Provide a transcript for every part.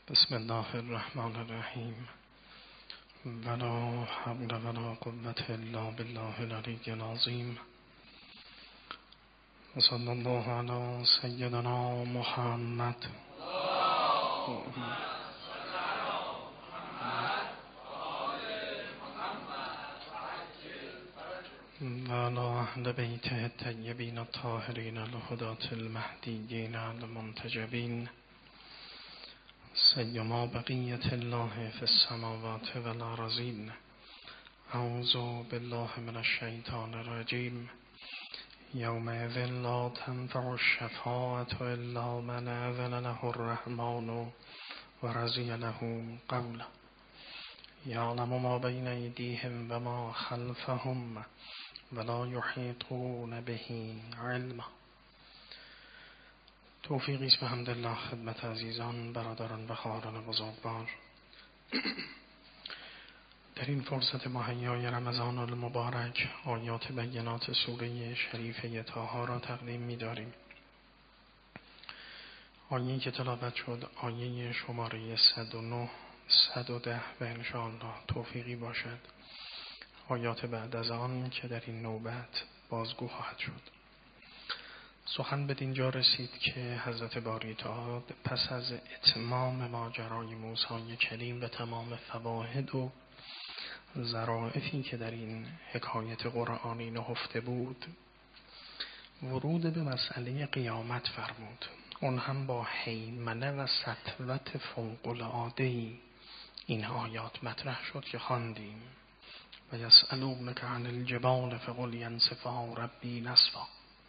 بسم الله الرحمن الرحیم ولا حول ولا قوة الا بالله العلی العظیم و صلی الله علی سیدنا محمد و علی اهل بیته الطیبین الطاهرین الهداة المهدیین المنتجبین سیما بقیت الله فی السماوات والارضین. اعوذ بالله من الشیطان الرجیم. یومئذ لا تنفع الشفاعة الا من اذن له الرحمن و رضی له قولا. یعلم ما بین ایدیهم و ما خلفهم ولا یحیطون به علما. توفیقی است به حمدالله خدمت عزیزان، برادران و خواهران بزرگوار. در این فرصت مهیای رمضان المبارک آیات بینات سوره شریفه طه را تقدیم می‌داریم. آیه‌ای که تلاوت شد آیه شماره 109 110 و انشاءالله توفیقی باشد آیات بعد از آن که در این نوبت بازگو خواهد شد. سخن به اینجا رسید که حضرت باری تعالی پس از اتمام ماجرای موسی کلیم و تمام فواید و ظرافتی که در این حکایت قرآنی نهفته بود، ورود به مسئله قیامت فرمود. اون هم با هیمنه و سطوت فوق‌العاده‌ای این آیات مطرح شد که خواندیم. و یسألونک عن الجبال فقل ینسفها ربی نسفا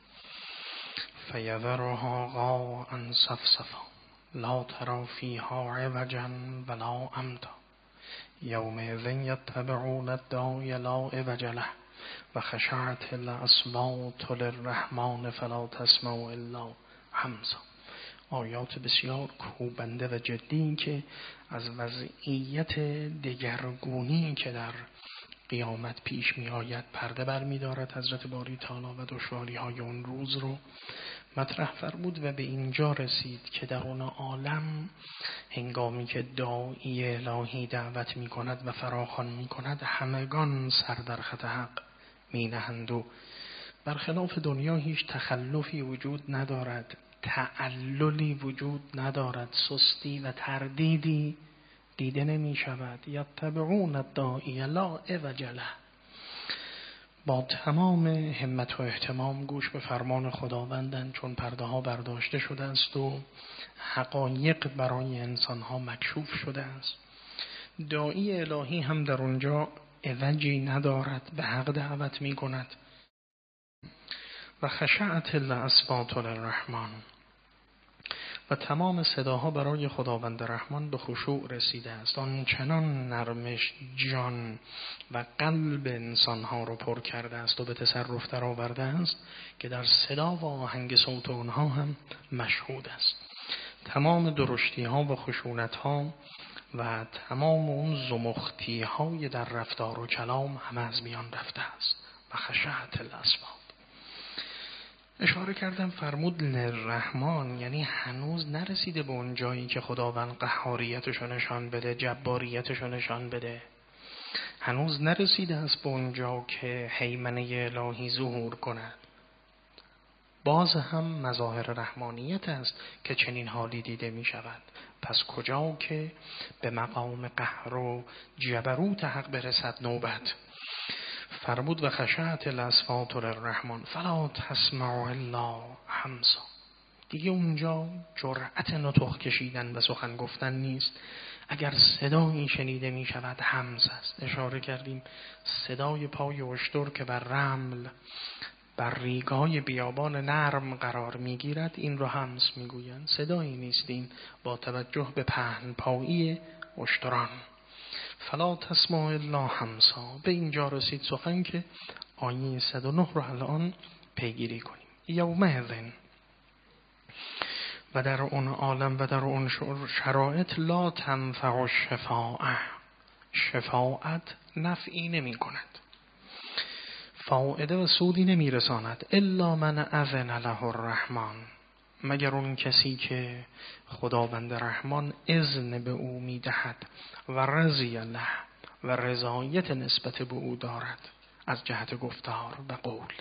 فیذرها قاعا صفصفا لا تری فیها عوجا ولا امتا یومئذ یتبعون الداعی لا عوج له و خشعت الاصوات للرحمن فلا تسمع الا همسا. آیات بسیار کوبنده و جدی که از وضعیت دگرگونی که در قیامت پیش می آید پرده بر می دارد. حضرت باری تعالی و دشواری های اون روز رو مطرح فرمود و به اینجا رسید که در اون عالم هنگامی که داعی الهی دعوت می کند و فراخوان می کند، همگان سر در خط حق می نهند و برخلاف دنیا هیچ تخلفی وجود ندارد، تعللی وجود ندارد، سستی و تردیدی دیده نمی شود. یتبعون الداعی لا عوج له. با تمام همت و اهتمام گوش به فرمان خداوندند، چون پرده ها برداشته شده است و حقایق برای انسان ها مکشوف شده است. داعی الهی هم در اونجا عوجی ندارد، به حق دعوت می کند. و خشعت الاصوات للرحمن، و تمام صداها برای خداوند رحمان به خشوع رسیده است. آن چنان نرمش جان و قلب انسانها رو پر کرده است و به تصرف در آورده است که در صدا و آهنگ صوت اونها هم مشهود است. تمام درشتی ها و خشونت ها و تمام اون زمختی های در رفتار و کلام همه از میان رفته است. و خشعت الاصوات. اشاره کردم فرمود للرحمن، یعنی هنوز نرسیده به اون جایی که خداوند قهاریتشو نشان بده، جباریتشو نشان بده. هنوز نرسیده است به اون جا که هیمنه الهی ظهور کند. باز هم مظاهر رحمانیت است که چنین حالی دیده می شود. پس کجا که به مقام قهر و جبروت حق برسد نوبت. فرمود و خشعت الاصوات للرحمن فلا تسمع الا همسا. دیگه اونجا جرأت نطق کشیدن و سخن گفتن نیست. اگر صدایی شنیده می شود همس است. اشاره کردیم صدای پای اشتر که بر رمل بر ریگ‌های بیابان نرم قرار می گیرد، این رو همس می گویند. صدایی نیست این با توجه به پهن پایی اشتران. فلا تسمع الا همسا. به اینجا رسید سخن که آیه 109 رو الان پیگیری کنیم. یومئذ، و در اون عالم و در اون شرایط لا تنفع الشفاعة، شفاعت نفعی نمی کند، فایده و سودی نمی رساند. الا من اذن له الرحمن، مگر اون کسی که خداوند رحمان اذن به او میدهد و رضی له و رضایت نسبت به او دارد از جهت گفتار و قول.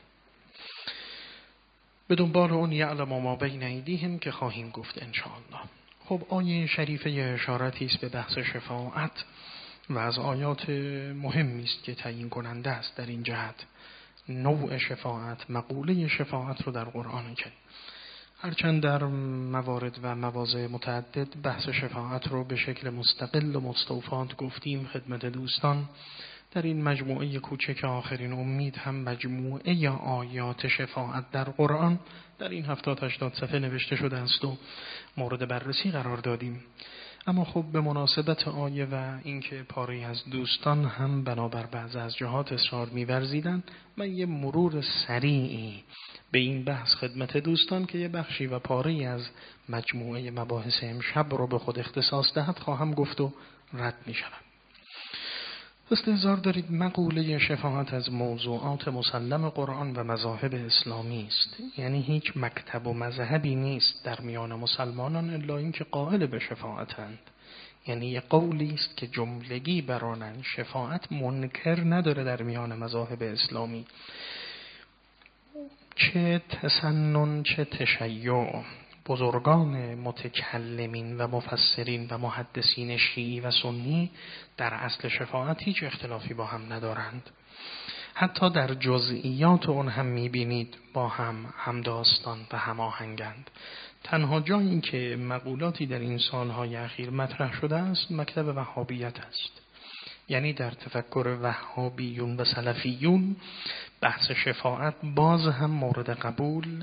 به دنبال اون یعلم ما بین ایدیهم که خواهیم گفت انشاءالله. خب آیه شریفه اشارتی است به بحث شفاعت و از آیات مهمی است که تعیین کننده است در این جهت. نوع شفاعت، مقوله شفاعت رو در قرآن کریم، هرچند در موارد و مواضع متعدد بحث شفاعت رو به شکل مستقل و مستوفات گفتیم خدمت دوستان. در این مجموعه کوچک آخرین امید هم مجموعه یا آیات شفاعت در قرآن در این 70-80 صفحه نوشته شده است و مورد بررسی قرار دادیم. اما خب به مناسبت آیه و اینکه پاره از دوستان هم بنابر بعض از جهات اصرار می‌ورزیدن، من یه مرور سریعی به این بحث خدمت دوستان که یه بخشی و پاره‌ای از مجموعه مباحث امشب رو به خود اختصاص دهد خواهم گفت و رد می‌شوم. استحضار دارید مقوله شفاعت از موضوعات مسلم قرآن و مذاهب اسلامی است. یعنی هیچ مکتب و مذهبی نیست در میان مسلمانان الا اینکه قائل به شفاعتند. یعنی یه قولی است که جملگی برانن شفاعت منکر نداره در میان مذاهب اسلامی، چه تسنن چه تشیع. بزرگان متکلمین و مفسرین و محدثین شیعی و سنی در اصل شفاعت هیچ اختلافی با هم ندارند. حتی در جزئیات اون هم میبینید با هم همداستان و هماهنگند. تنها جایی که مقولاتی در این سالهای اخیر مطرح شده است مکتب وهابیت است. یعنی در تفکر وهابیون و سلفیون بحث شفاعت باز هم مورد قبول.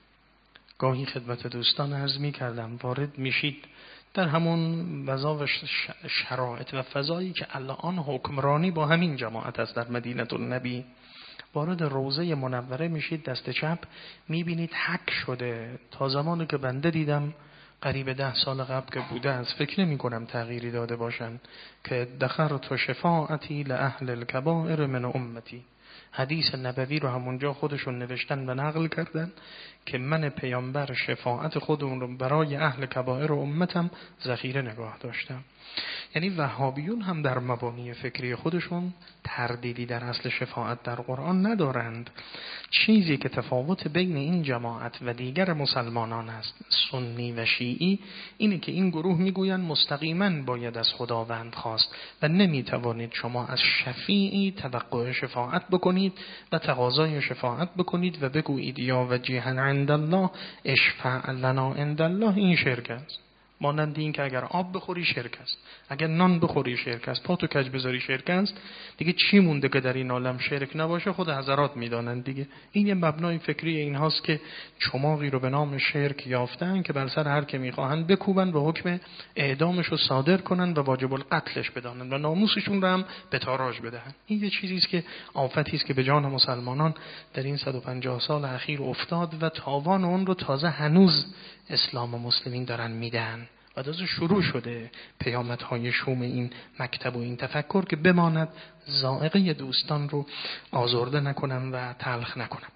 گاهی خدمت دوستان عرض می کردم وارد میشید در همون وضع و شرایط و فضایی که الان حکمرانی با همین جماعت است در مدینه النبی. وارد روضه منوره میشید، دست چپ میبینید حک شده. تا زمانی که بنده دیدم قریب 10 سال قبل که بوده است، فکر نمی کنم تغییری داده باشن، که دخرت شفاعتی لأهل الکبائر من امتی. حدیث نبوی رو همونجا خودشون نوشتن و نقل کردن که من پیامبر شفاعت خودمون رو برای اهل کبائر و امتم ذخیره نگاه داشتم. یعنی وهابیون هم در مبانی فکری خودشون تردیدی در اصل شفاعت در قرآن ندارند. چیزی که تفاوت بین این جماعت و دیگر مسلمانان است، سنی و شیعی، اینه که این گروه میگویند مستقیما باید از خداوند خواست و نمیتوانید شما از شفیعی توقع شفاعت بکنید و تقاضای شفاعت بکنید و بگویید یا وجیها عند الله اشفع لنا عند الله. این شرک است. مانند این که اگر آب بخوری شرک است، اگر نان بخوری شرک است، پا تو کج بذاری شرک است. دیگه چی مونده که در این عالم شرک نباشه؟ خود حضرات میدانند دیگه. این یه مبنای فکری اینهاست که چماقی رو به نام شرک یافتن که بر سر هر که میخواهند بکوبن و حکم اعدامش رو صادر کنن و واجب القتلش بدانند و ناموسشون رو هم به تاراج بدهن. این یه چیزی است که آفتی است که به جان مسلمانان در این 150 سال اخیر افتاد و تاوان اون رو تازه هنوز اسلام و مسلمین دارن میدن و تازه شروع شده پیامدهای شوم این مکتب و این تفکر که بماند ذائقه دوستان رو آزرده نکنم و تلخ نکنم.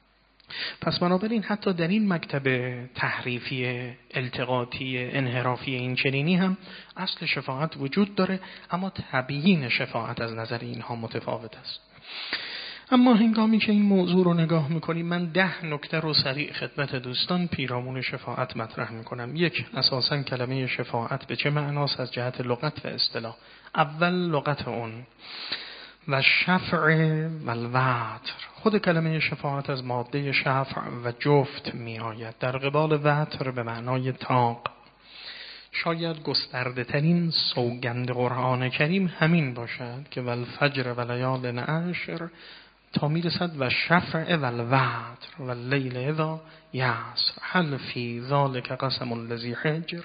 پس بنابراین حتی در این مکتب تحریفی التقاطی انحرافی این چنینی هم اصل شفاعت وجود داره، اما تبیین شفاعت از نظر اینها متفاوت است. اما هنگامی که این موضوع رو نگاه میکنیم، من 10 نکته رو سریع خدمت دوستان پیرامون شفاعت مطرح میکنم. یک، اساساً کلمه شفاعت به چه معناست از جهت لغت و اصطلاح. اول لغت اون و شفع و الوتر. خود کلمه شفاعت از ماده شفع و جفت می آید، در قبال وتر به معنای طاق. شاید گسترده ترین سوگند قرآن کریم همین باشد که والفجر و لیال عشر تا میرسد و شفع و الوتر و اللیل اذا یعصر هل فی ذلک قسم الذی حجر.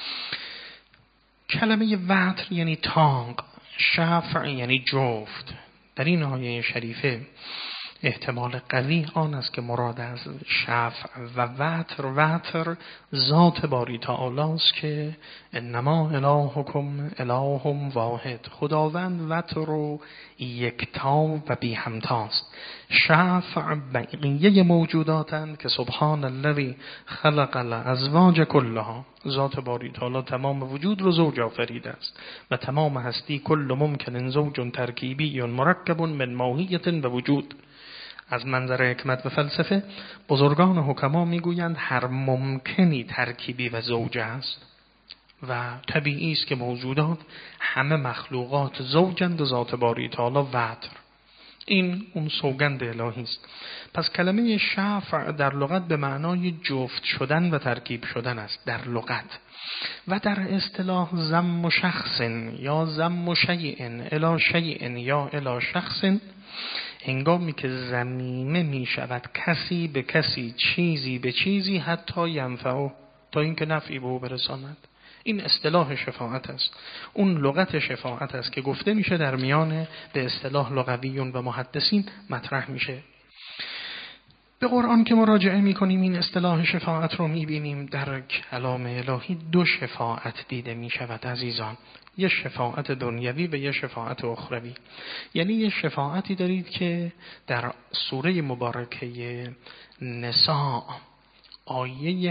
کلمه وتر یعنی طاق، شفع یعنی جفت. در این آیه شریفه احتمال قوی آن است که مراد از شفع و وتر ذات باری تعالی است که انما الهکم اله واحد. خداوند وتر رو یکتا و بی همتاست. شفع بقیه موجوداتند که سبحان الذی خلق الازواج کلها. ذات باری تعالی تمام وجود رو زوج آفریده است و تمام هستی کل ممکن زوج ترکیبی مرکب من ماهیت و وجود. از منظر حکمت و فلسفه بزرگان حکما میگویند هر ممکنی ترکیبی و زوج است و طبیعی است که موجودات همه مخلوقات زوجند و ذات باری تعالی وتر. این اون سوگند الهی است. پس کلمه شفع در لغت به معنای جفت شدن و ترکیب شدن است در لغت، و در اصطلاح ضم شخص یا ضم شیء الی شیء یا الی شخص، هنگامی که ضمیمه می شود کسی به کسی، چیزی به چیزی، حتی ینفعه، تا اینکه نفعی به او برساند. این اصطلاح شفاعت است. اون لغت شفاعت است که گفته میشه در میان به اصطلاح لغویون و محدثین مطرح میشه. به قرآن که مراجعه میکنیم این اصطلاح شفاعت رو میبینیم در کلام الهی دو شفاعت دیده میشود عزیزان، یه شفاعت دنیوی و یه شفاعت اخروی. یعنی یه شفاعتی دارید که در سوره مبارکه نساء آیه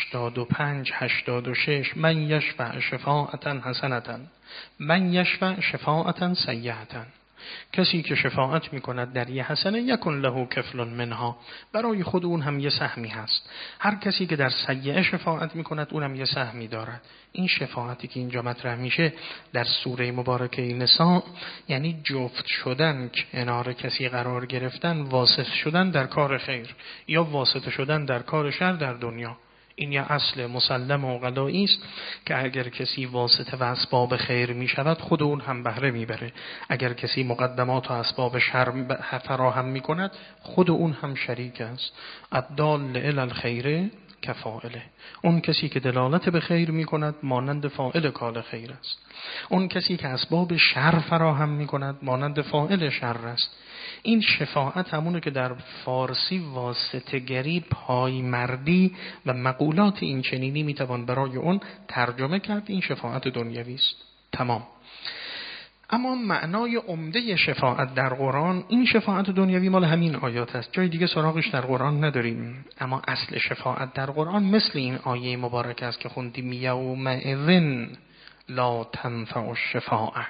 85-86 من یشفع شفاعتا حسنتا من یشفع شفاعتا سیئتا، کسی که شفاعت میکند در یه حسنه یکن له کفل منها، برای خود اون هم یه سهمی هست. هر کسی که در سیئه شفاعت میکند اون هم یه سهمی دارد. این شفاعتی که اینجا مطرح میشه در سوره مبارکه نساء یعنی جفت شدن، کنار کسی قرار گرفتن، واسطه شدن در کار خیر یا واسطه شدن در کار شر در دنیا. این یه اصل مسلم و غلایی است که اگر کسی واسطه و اسباب خیر می شود خود اون هم بهره می بره. اگر کسی مقدمات و اسباب شر فراهم می کند خود اون هم شریک است. الدال الی الخیر کفاعله. اون کسی که دلالت به خیر می کند مانند فاعل کار خیر است. اون کسی که اسباب شر فراهم می کند مانند فاعل شر است. این شفاعت همونه که در فارسی واسطه‌گری، پایمردی و مقولات این چنینی میتوان برای اون ترجمه کرد. این شفاعت دنیوی است. تمام. اما معنای عمده شفاعت در قرآن، این شفاعت دنیوی مال همین آیات است، جای دیگه سراغش در قرآن نداریم. اما اصل شفاعت در قرآن مثل این آیه مبارک است که خوندیم یومئذ لا تنفع الشفاعه.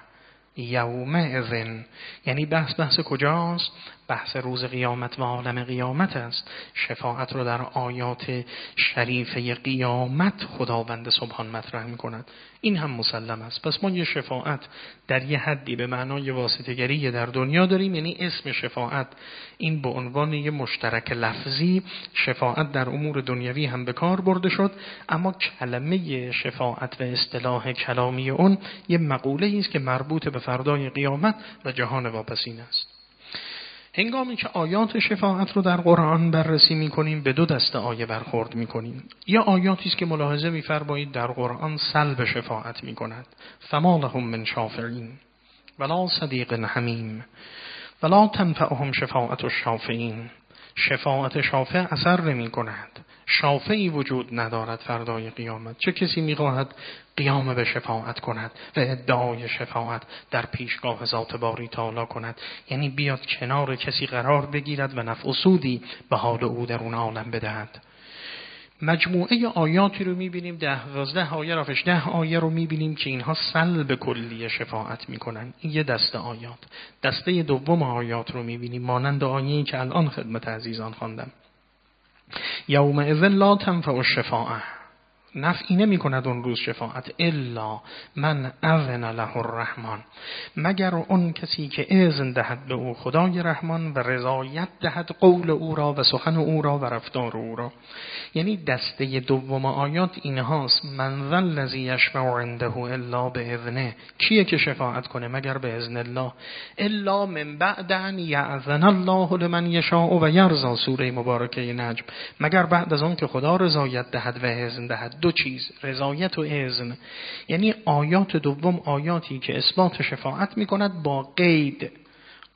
یومئذ یعنی بحث کجاست؟ بحث روز قیامت و عالم قیامت است. شفاعت رو در آیات شریفه قیامت خداوند سبحان مطرح می کند. این هم مسلم است. پس ما یه شفاعت در یه حدی به معنای واسطه‌گری در دنیا داریم، یعنی اسم شفاعت این به عنوان یه مشترک لفظی شفاعت در امور دنیوی هم به کار برده شد، اما کلمه شفاعت و اصطلاح کلامی اون یه مقوله است که مربوط به فردای قیامت و جهان واپسین است. هنگامی که آیات شفاعت رو در قرآن بررسی می‌کنیم به دو دسته آیه برخورد می‌کنیم. یا آیاتی است که ملاحظه می‌فرمایید در قرآن سلب شفاعت می‌کند. فما لهم من شافعین ولا صدیق حمیم ولا تنفعهم شفاعت الشافعین. شفاعت شافع اثر نمی‌کند. شافعی وجود ندارد فردای قیامت. چه کسی می‌خواهد قیام به شفاعت کند و ادعای شفاعت در پیشگاه ذات باری تعالی کند، یعنی بیاد کنار کسی قرار بگیرد و نفع و سودی به حال او در اون عالم بدهد. مجموعه آیاتی رو می‌بینیم 10 آیه را 10 آیه رو می‌بینیم که اینها سلب کلی شفاعت می‌کنن. این یه دسته آیات. دسته دوم آیات رو می‌بینیم مانند آیه‌ای که الان خدمت عزیزان خواندم. یومئذ لا تنفع الشفاعه، نفعی نمی کند اون روز شفاعت الا من اذن له الرحمن، مگر اون کسی که اذن دهد به او خدای رحمان و رضایت دهد قول او را و سخن او را و رفتار او را. یعنی دسته دوم آیات اینهاست. من ذا الذی یشفع عنده الا باذنه، کیه که شفاعت کنه مگر به اذن الله. الا من بعد ان یأذن الله لمن یشاء و یرضی، سوره مبارکه نجم، مگر بعد از اون که خدا رضایت دهد و اذن دهد. دو چیز، رضایت و اذن. یعنی آیات دوم آیاتی که اثبات شفاعت میکند با قید.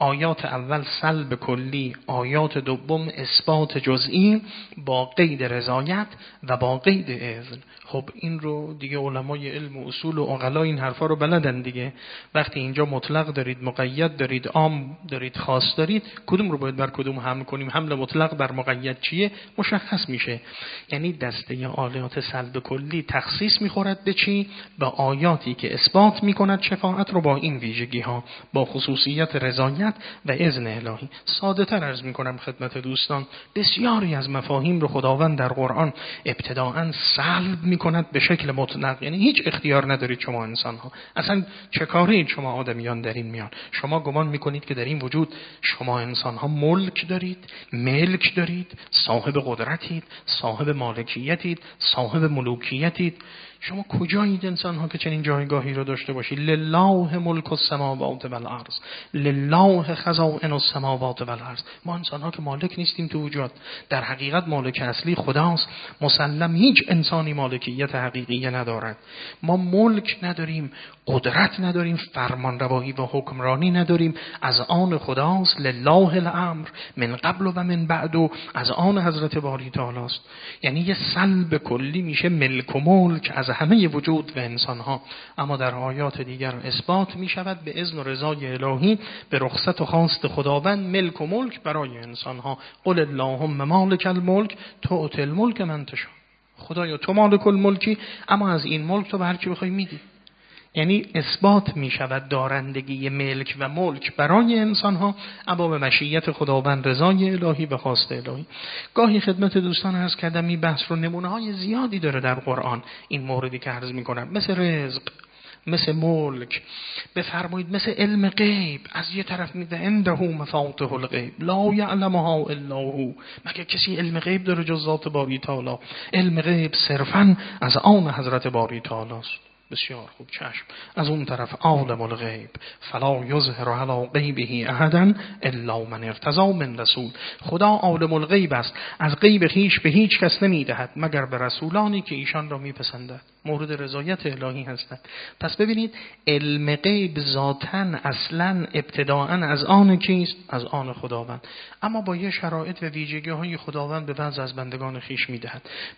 آیات اول سلب کلی، آیات دوم اثبات جزئی با قید رضایت و با قید اذن. خب این رو دیگه علمای علم و اصول و عقلا این حرفا رو بلدن دیگه. وقتی اینجا مطلق دارید، مقید دارید، عام دارید، خاص دارید، کدوم رو باید بر کدوم حمل کنیم؟ حمل مطلق بر مقید چیه؟ مشخص میشه. یعنی دسته آیات سلب کلی تخصیص میخورد به چی؟ به آیاتی که اثبات میکند شفاعت رو با این ویژگی ها، با خصوصیت رضایت و اذن الهی. ساده تر عرض میکنم خدمت دوستان، بسیاری از مفاهیم رو خداوند در قرآن ابتداءً سلب میکند به شکل مطلق. یعنی هیچ اختیار ندارید شما انسان ها، اصلا چه کارید شما آدمیان در این میان؟ شما گمان میکنید که در این وجود شما انسان ها ملک دارید، ملک دارید، صاحب قدرتید، صاحب مالکیتید، صاحب ملوکیتید؟ شما کجایید انسان ها که چنین جایگاهی رو داشته باشید؟ لله ملک السماوات و الارض، لله خزائن السماوات و الارض. ما انسان ها که مالک نیستیم تو وجود، در حقیقت مالک اصلی خداست. مسلم هیچ انسانی مالکیت حقیقی ندارد. ما ملک نداریم، قدرت نداریم، فرمان روایی و حکمرانی نداریم، از آن خداست. لله الامر من قبل و من بعد، و از آن حضرت باری تعالی است. یعنی یه سلب کلی میشه ملک و ملک از همه وجود و انسان ها. اما در آیات دیگر اثبات می شود به اذن و رضای الهی، به رخصت و خواست خداوند، ملک و ملک برای انسان ها. قل اللهم مالک الملک تؤتی الملک من تشاء. خدایا تو مالک الملکی، اما از این ملک تو به هر کی بخوای میدی. یعنی اثبات می شود دارندگی ملک و ملک برای انسان ها، اما به مشیت خداوند، رضای الهی و خواست الهی. گاهی خدمت دوستان عرض کردم این بحث رو نمونه های زیادی داره در قرآن، این موردی که عرض می کنم، مثل رزق، مثل ملک، بفرمایید مثل علم غیب. از یه طرف میده عنده مفاتیح الغیب لا یعلمها الا هو، مگه کسی علم غیب داره جز ذات باری تعالی؟ علم غیب صرفاً از آن حضرت باری تعالی است. بسیار خوب، چشم. از اون طرف عالم الغیب فلا یظهر علی غیبه احدا الا من ارتضی من رسول. خدا عالم الغیب است، از غیب خویش به هیچ کس نمیدهد مگر به رسولانی که ایشان را میپسندد، مورد رضایت الهی هستند. پس ببینید علم غیب ذاتاً اصلاً ابتداءً از آن کیست؟ از آن خداوند، اما با یه شرایط و ویژگی‌های خداوند به بعض از بندگان خویش میدهد.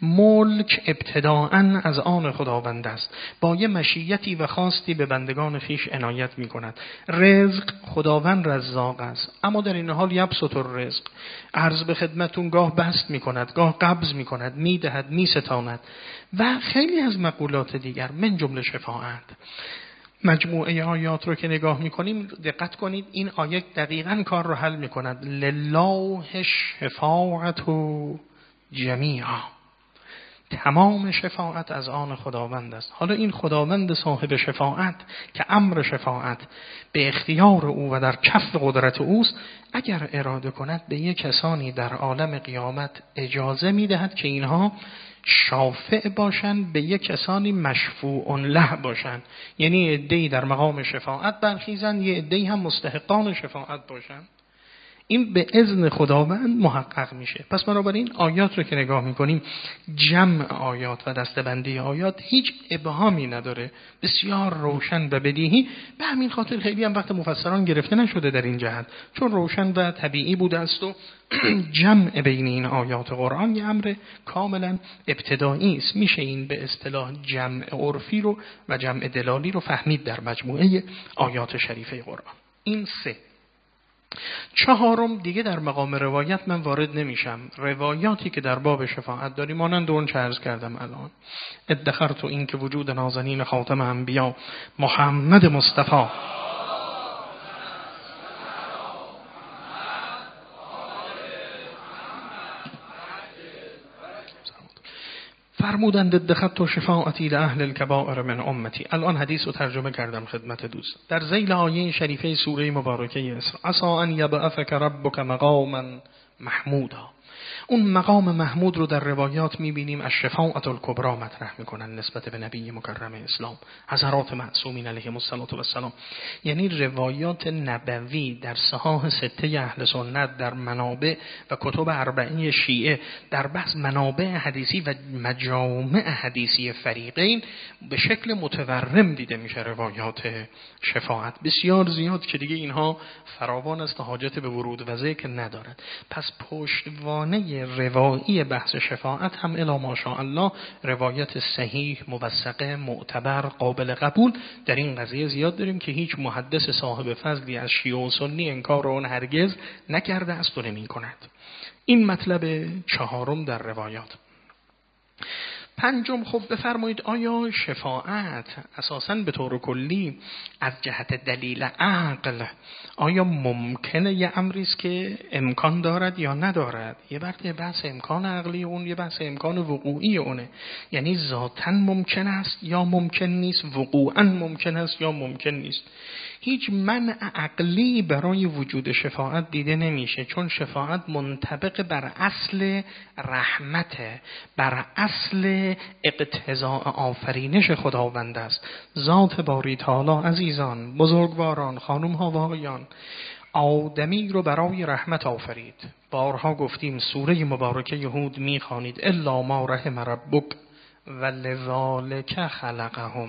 ملک ابتداءً از آن خداوند است، با یه مشیتی و خواستی به بندگان خویش عنایت می‌کند. رزق خداوند رزاق است، اما در این حال یبسط الرزق، عرض به خدمتون گاه بسط می‌کند، گاه قبض می‌کند، می‌دهد، می‌ستاند و خیلی از مقولات دیگر، من جمله شفاعت. مجموعه آیات رو که نگاه می‌کنیم دقت کنید، این آیه دقیقاً کار رو حل می‌کند. لله الشفاعة جمیعا، تمام شفاعت از آن خداوند است. حالا این خداوند صاحب شفاعت که امر شفاعت به اختیار او و در کف قدرت اوست، اگر اراده کند به یک کسانی در عالم قیامت اجازه می‌دهد که اینها شافع باشند، به یک کسانی مشفوع له باشند. یعنی عده‌ای در مقام شفاعت برخیزند، یه عده‌ای هم مستحقان شفاعت باشند. این به اذن خداوند محقق میشه. پس بنابراین آیات رو که نگاه میکنیم، جمع آیات و دستبندی آیات هیچ ابهامی نداره، بسیار روشن و بدیهی. به همین خاطر خیلی هم وقت مفسران گرفته نشده در این جهت، چون روشن و طبیعی بوده است و جمع بین این آیات قرآن یه امر کاملا ابتدایی است. میشه این به اصطلاح جمع عرفی رو و جمع دلالی رو فهمید در مجموعه آیات شریفه قرآن. این 3. 4 دیگه در مقام روایت من وارد نمیشم. روایاتی که در باب شفاعت داریم مانند اون چه عرض کردم الان، ادخرت این که وجود نازنین خاتم انبیا محمد مصطفی فرمودند ادخرت شفاعتی لاهل الکبائر من امتی. الان حدیث رو ترجمه کردم خدمت دوست. در ذیل آیه شریفه سوره مبارکه اسراء، عسى ان یبعثک ربک مقاما محمودا. اون مقام محمود رو در روایات میبینیم از شفاعت الکبری مطرح میکنن نسبت به نبی مکرم اسلام حضرات معصومین علیهم السلام. یعنی روایات نبوی در صحاح سته اهل سنت، در منابع و کتب اربعین شیعه، در بحث منابع حدیثی و مجامع حدیثی فریقین به شکل متورم دیده میشه روایات شفاعت بسیار زیاد که دیگه اینها فراوان است، حاجت به ورود و ذکر ندارد. پس پشتوانه روایی بحث شفاعت هم الی ماشاءالله روایت صحیح، موثقه، معتبر، قابل قبول در این قضیه زیاد داریم که هیچ محدث صاحب فضلی از شیعه و سنی انکار آن هرگز نکرده است و نمی کند. این مطلب چهارم در روایات. پنجم، خب بفرمایید آیا شفاعت اساساً به طور کلی از جهت دلیل عقل آیا ممکنه یه امری است که امکان دارد یا ندارد؟ یه وقت بحث امکان عقلی اون، یه بحث امکان وقوعی اونه. یعنی ذاتاً ممکن است یا ممکن نیست، وقوعاً ممکن است یا ممکن نیست. هیچ منع عقلی برای وجود شفاعت دیده نمیشه، چون شفاعت منطبق بر اصل رحمته، بر اصل اقتضاء آفرینش خداوند است. ذات باری تعالی عزیزان، بزرگواران، خانم ها و آقایان، آدمی رو برای رحمت آفرید. بارها گفتیم سوره مبارکه هود میخوانید الا ما رحم ربک ولذالک خلقهم.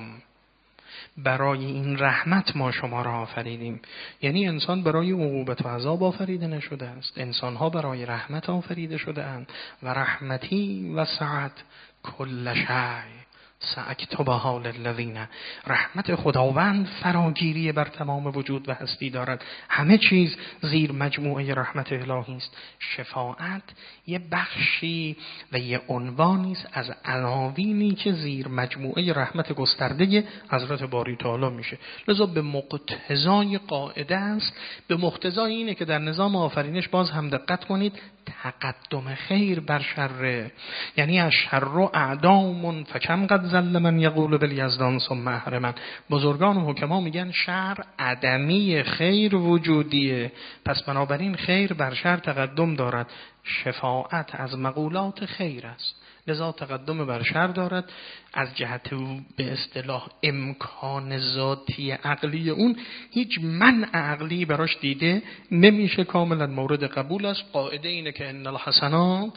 برای این رحمت ما شما را آفریدیم. یعنی انسان برای عقوبت و عذاب آفریده نشده است، انسانها برای رحمت آفریده شده اند. و رحمتی وسعت کل شیء ساکتبها للذین. رحمت خداوند فراگیری بر تمام وجود و هستی دارد، همه چیز زیر مجموعه رحمت الهی است. شفاعت یه بخشی و یه عنوانی است از عناوینی که زیر مجموعه رحمت گسترده حضرت باری تعالی میشه. لذا به مقتضای قاعده است، به مقتضای اینه که در نظام آفرینش باز هم دقت کنید تقدم خیر بر شر. یعنی از شر اعدام فکم قد ذل من یقول بالیزدان ثم احرمن. بزرگان و حکما میگن شر عدمی، خیر وجودیه. پس بنابراین خیر بر شر تقدم دارد. شفاعت از مقولات خیر است، لذا تقدم بر شر دارد. از جهت به اصطلاح امکان ذاتی عقلی اون هیچ منع عقلی براش دیده نمیشه، کاملا مورد قبول است. قاعده اینه که ان الحسنات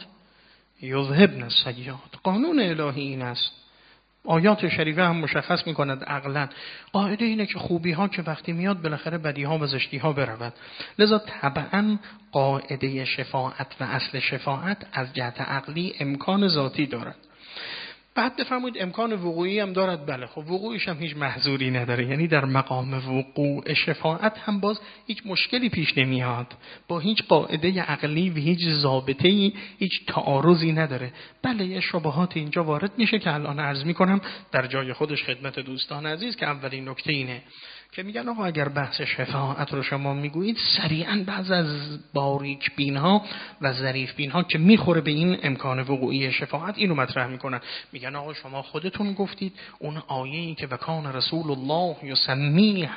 یذهبن السیئات. قانون الهی این است. آیات شریفه هم مشخص می‌کند عقلاً. قاعده اینه که خوبی ها که وقتی میاد بالاخره بدی ها و زشتی ها برود. لذا طبعاً قاعده شفاعت و اصل شفاعت از جهت عقلی امکان ذاتی دارد. بعد بفرمایید امکان وقوعی هم دارد. بله، خب وقوعش هم هیچ محذوری نداره. یعنی در مقام وقوع شفاعت هم باز هیچ مشکلی پیش نمیاد، با هیچ قاعده عقلی و هیچ ضابطه‌ای هیچ تعارضی نداره. بله، یه شبهات اینجا وارد میشه که الان عرض میکنم در جای خودش خدمت دوستان عزیز، که اولین نکته اینه که میگن آقا اگر بحث شفاعت رو شما میگویید، سریعا بعض از باریک بینها و ظریف بینها که میخوره به این امکان وقوعی شفاعت اینو مطرح میکنن. میگن آقا شما خودتون گفتید اون آیه‌ای که وکان رسول الله یسمیها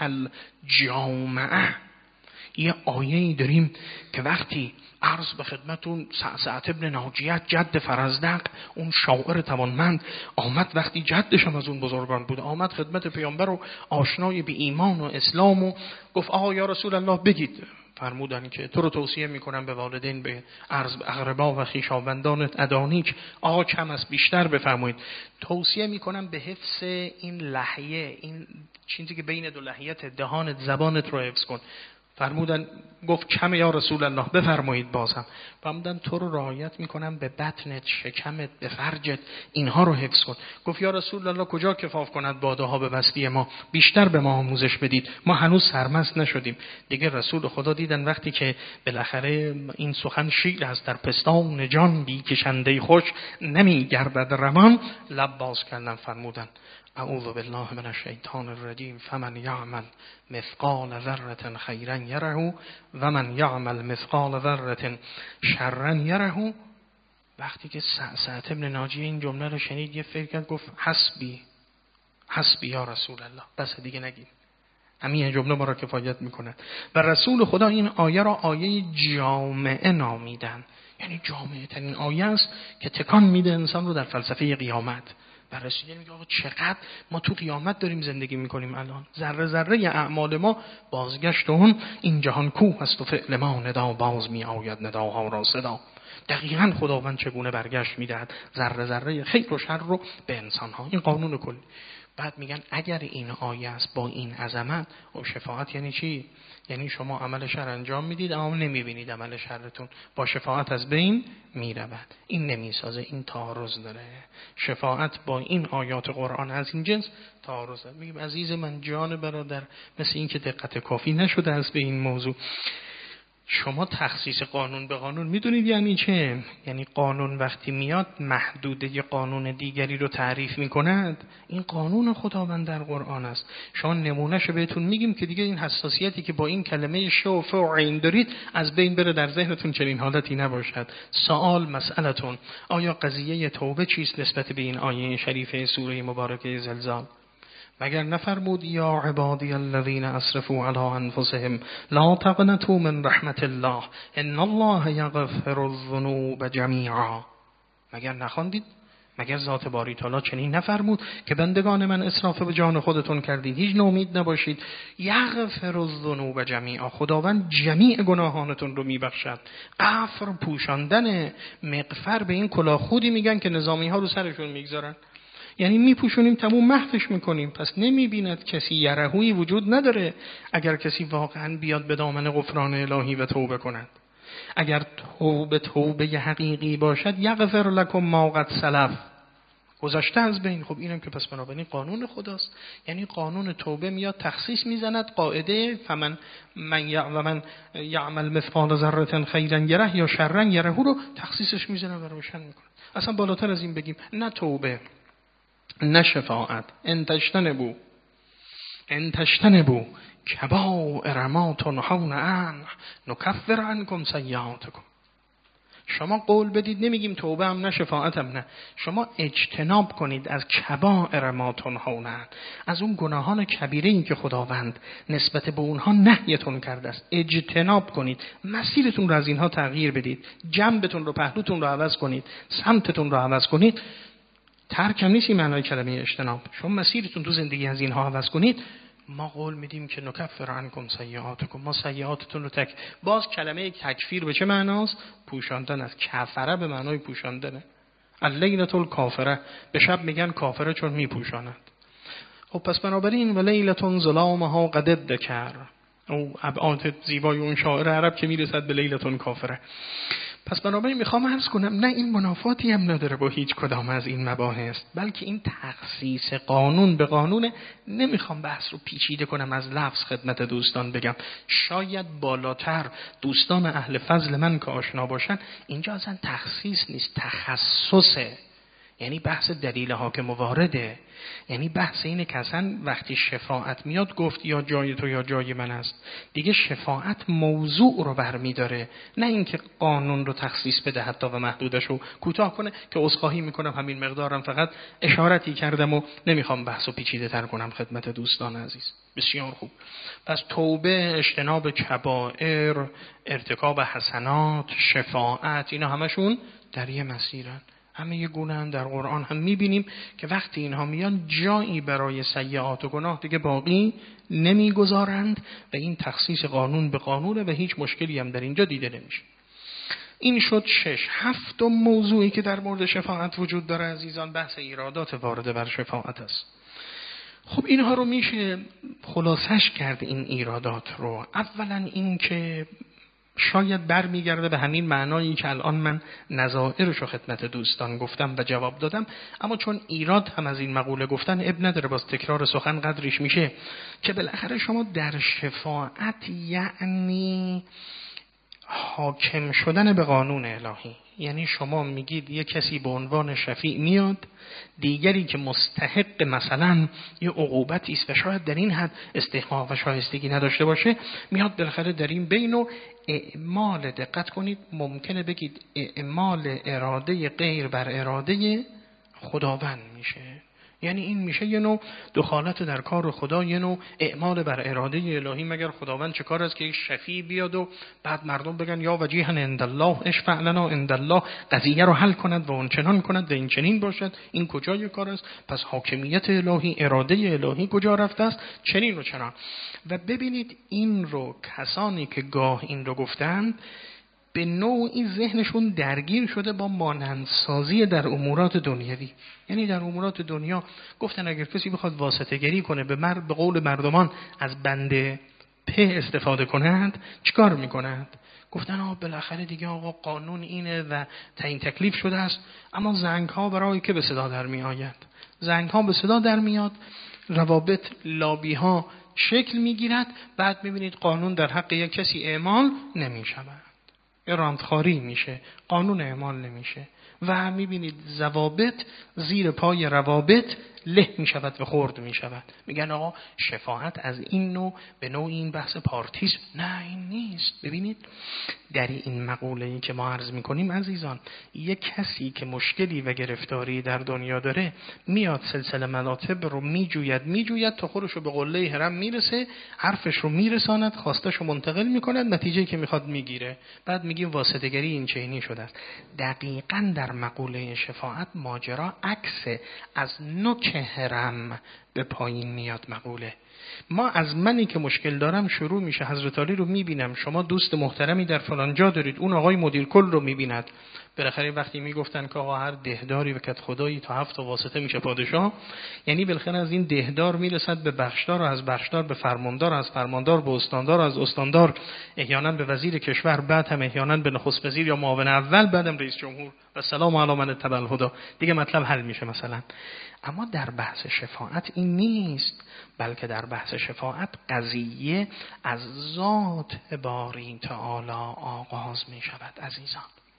الجامعه، یه آیه‌ای داریم که وقتی عرض به خدمتون سعد ابن ناجیه جد فرزدق، اون شاعر توانمند، آمد وقتی جدش هم از اون بزرگان بود، آمد خدمت پیامبر و آشنای به ایمان و اسلام و گفت آقا یا رسول الله بگید. فرمودن که تو رو توصیه میکنم به والدین، به عرض به اقربا و خویشاوندانت ادانیک، آقا کم است بیشتر بفرمایید. توصیه میکنم به حفظ این لحیه، این چیزی که بین دو لحیت دهانت زبانت رو حفظ کن. فرمودن گفت کم یا رسول الله بفرمایید. بازم فرمودن تو رو رعایت میکنم به بطنت، شکمت، به فرجت، اینها رو حفظ کن. گفت یا رسول الله کجا کفاف کند باده ها به بستی ما، بیشتر به ما آموزش بدید، ما هنوز سرمست نشدیم. دیگه رسول خدا دیدن وقتی که بالاخره این سخن شیر است در پستان جان، بی کشنده خوش نمیگردد روان، لب باز کردن فرمودن اعوذ بالله من الشیطان الرجیم فمن یعمل مثقال ذره خیرا یره و من یعمل مثقال ذره شرا یره. وقتی که سعد ابن ناجیه این جمله رو شنید، یه فکر کرد، گفت حسبی حسبی یا رسول الله، بس دیگه نگید، همین جمله ما را کفایت میکنه. و رسول خدا این آیه را آیه جامعه نامیدن. یعنی جامعه ترین آیه است که تکان میده انسان رو در فلسفه قیامت. بررسی میگه آقا چقدر ما تو قیامت داریم زندگی میکنیم الان، ذره ذره اعمال ما بازگشت اون این جهان کوه است و فعل ما ندا باز می آید نداها را صدا. دقیقاً خداوند چگونه برگشت میدهد ذره ذره خیر و شر رو به انسان ها. این قانون کلی. بعد میگن اگر این آیه است با این عظمت و شفاعت یعنی چی؟ یعنی شما عمل شر انجام میدید اما نمیبینید عمل شرتون، با شفاعت از بین میرود. این نمیسازه، این تعارض داره. شفاعت با این آیات قرآن از این جنس تعارض داره. میگم عزیز من، جان برادر، مثل این که دقت کافی نشده است به این موضوع. شما تخصیص قانون به قانون میدونید یعنی چه؟ یعنی قانون وقتی میاد محدوده قانون دیگری رو تعریف میکند. این قانون خداوند در قرآن است. شما نمونهشو بهتون میگیم که دیگه این حساسیتی که با این کلمه شوف و عین دارید از بین بره، در ذهنتون چنین حالتی نباشد. سوال مسئلتون، آیا قضیه توبه چیست نسبت به این آیه شریفه سوره مبارکه زلزال؟ مگر نفرمود یا عبادی الذین اسرفوا علی انفسهم لا تقنطوا من رحمت الله ان الله یغفر الذنوب جمیعا؟ مگر نخواندید؟ مگر ذات باری تعالی چنین نفرمود که بندگان من اسراف به جان خودتون کردید، هیچ نومید نباشید؟ یغفر الذنوب جمیعا، خداوند جمیع گناهانتون رو میبخشد. غفر پوشاندن، مغفر به این کلاه خودی میگن که نظامی ها رو سرشون میگذارن، یعنی میپوشونیم تموم محوش میکنیم. پس نمیبیند کسی، یرهوی وجود نداره اگر کسی واقعا بیاد به دامن غفران الهی و توبه کند. اگر توبه حقیقی باشد یغفر لکم ما قد سلف، گذشته از بین. خب اینم که پس بنابراین قانون خداست. یعنی قانون توبه میاد تخصیص میزند، قاعده من یعمل مثقال ذره خیرا یره یا شرا یره رو تخصیصش میزنه و روشن میکنه. اصلا بالاتر از این بگیم نه توبه نه شفاعت. ان تجتنبوا کبائر ما تنهون عنه نکفر عنکم سیئاتکم. شما قول بدید، نمیگیم توبه هم نه شفاعت هم نه، شما اجتناب کنید از کبائر ما تنهون عنه، از اون گناهان کبیره این که خداوند نسبت به اونها نهیتون کرده است. اجتناب کنید، مسیرتون رو از اینها تغییر بدید، جنبتون رو، پهلوتون رو عوض کنید، سمتتون رو عوض کنید. ترک هم نیست این معنای کلمه اجتناب. شما مسیرتون تو زندگی از اینها عوض کنید، ما قول میدیم که نکفر عنکم سیئاتکم، ما سیئاتتون رو باز کلمه تکفیر به چه معناست؟ پوشاندن است. کفره به معنای پوشاندنه. اللیلة الکافره، به شب میگن کافره چون میپوشاند. خب پس بنابراین ولیلة ظلامها قد ادکر، او ابعاد زیبای اون شاعر عرب که میرسد به لیلة کافره. پس بنابراین میخوام عرض کنم نه این منافاتی هم نداره با هیچ کدام از این مباحث، بلکه این تخصیص قانون به قانونه. نمیخوام بحث رو پیچیده کنم، از لفظ خدمت دوستان بگم، شاید بالاتر دوستان اهل فضل من که آشنا باشن، اینجا اصلا تخصیص نیست، تخصصه. یعنی بحث دلیل حاکم وارده، یعنی بحث اینه که اصلا وقتی شفاعت میاد گفت یا جای تو یا جای من است، دیگه شفاعت موضوع رو برمی داره، نه اینکه قانون رو تخصیص بده حتی و محدودش رو کوتاه کنه که عذرخواهی میکنم همین مقدارم فقط اشارتی کردم و نمیخوام بحث رو پیچیده تر کنم خدمت دوستان عزیز. بسیار خوب. پس توبه، اجتناب کبائر، ارتکاب حسنات، شفاعت، اینا همشون در یه مسیرن، همه یه گونه در قرآن هم میبینیم که وقتی اینها میان جایی برای سیئات و گناه دیگه باقی نمیگذارند و این تخصیص قانون به قانونه و هیچ مشکلی هم در اینجا دیده نمیشه. این شد 6. 7 موضوعی که در مورد شفاعت وجود داره عزیزان، بحث ایرادات وارده بر شفاعت است. خب اینها رو میشه خلاصش کرد این ایرادات رو. اولا این که شاید برمیگرده به همین معنایی که الان من نظائرش رو خدمت دوستان گفتم و جواب دادم، اما چون ایراد هم از این مقوله گفتن اب نداره، باز تکرار سخن قدرش میشه که بالاخره شما در شفاعت یعنی حاکم شدن به قانون الهی. یعنی شما میگید یه کسی به عنوان شفیع میاد، دیگری که مستحق مثلا یه عقوبتی است و شاید در این حد استحقاق و شایستگی نداشته باشه، میاد بالاخره در این بین و اعمال، دقت کنید، ممکنه بگید اعمال اراده غیر بر اراده خداوند میشه. یعنی این میشه یه نوع دخالت در کار خدا، یه نوع اعمال بر اراده الهی. مگر خداوند چه کار است که یک شفیع بیاد و بعد مردم بگن یا وجیها عند الله اشفع لنا عند الله، قضیه رو حل کند و اون چنان کند و این چنین باشد؟ این کجای کار است؟ پس حاکمیت الهی، اراده الهی کجا رفته است؟ چنین و چنان. و ببینید این رو کسانی که گاه این رو گفتند به نوعی ذهنشون درگیر شده با مانندسازی در امورات دنیوی. یعنی در امورات دنیا گفتن اگر کسی بخواد واسطه گری کنه به قول مردمان از بند په استفاده کنند چیکار میکنند؟ گفتن بالاخره دیگه آقا قانون اینه و تعیین تکلیف شده است، اما زنگ ها برای که به صدا در می آید، زنگ ها به صدا در میاد، روابط لابی ها شکل میگیرد، بعد میبینید قانون در حق یک کسی اعمال نمی شود، راندخاری میشه، قانون اعمال نمیشه و میبینید ضوابط زیر پای روابط له میشود و خرد میشود. میگن آقا شفاعت از این نوع به نوع این بحث پارتیسم. نه این نیست. ببینید در این مقوله‌ای که ما عرض میکنیم عزیزان، یک کسی که مشکلی و گرفتاری در دنیا داره میاد سلسله مراتب رو میجوید تا خودش رو به قله هرم میرسه، حرفش رو میرساند، خواستش رو منتقل میکند، نتیجه‌ای که میخواد میگیره، بعد میگیم واسطه‌گری این چنینی شده است. دقیقاً در مقوله شفاعت ماجرا عکس از نوک هرم به پایین میاد مقوله. ما از منی که مشکل دارم شروع میشه، حضرت علی رو میبینم، شما دوست محترمی در فلان جا دارید، اون آقای مدیر کل رو میبیند. بالاخره وقتی میگفتن که آقا هر دهداری و کت خدایی تا 7 واسطه میشه پادشاه، یعنی بالاخره از این دهدار میرسد به بخشدار و از بخشدار به فرماندار، از فرماندار به استاندار، از استاندار احیانا به وزیر کشور، بعد هم احیانا به نخست وزیر یا معاون اول، بعدم رئیس جمهور و سلام علی من اتبع الهدی. دیگه مطلب حل میشه مثلا. اما در بحث شفاعت این نیست، بلکه در بحث شفاعت قضیه از ذات باری تعالی آغاز می شود. عزیزان،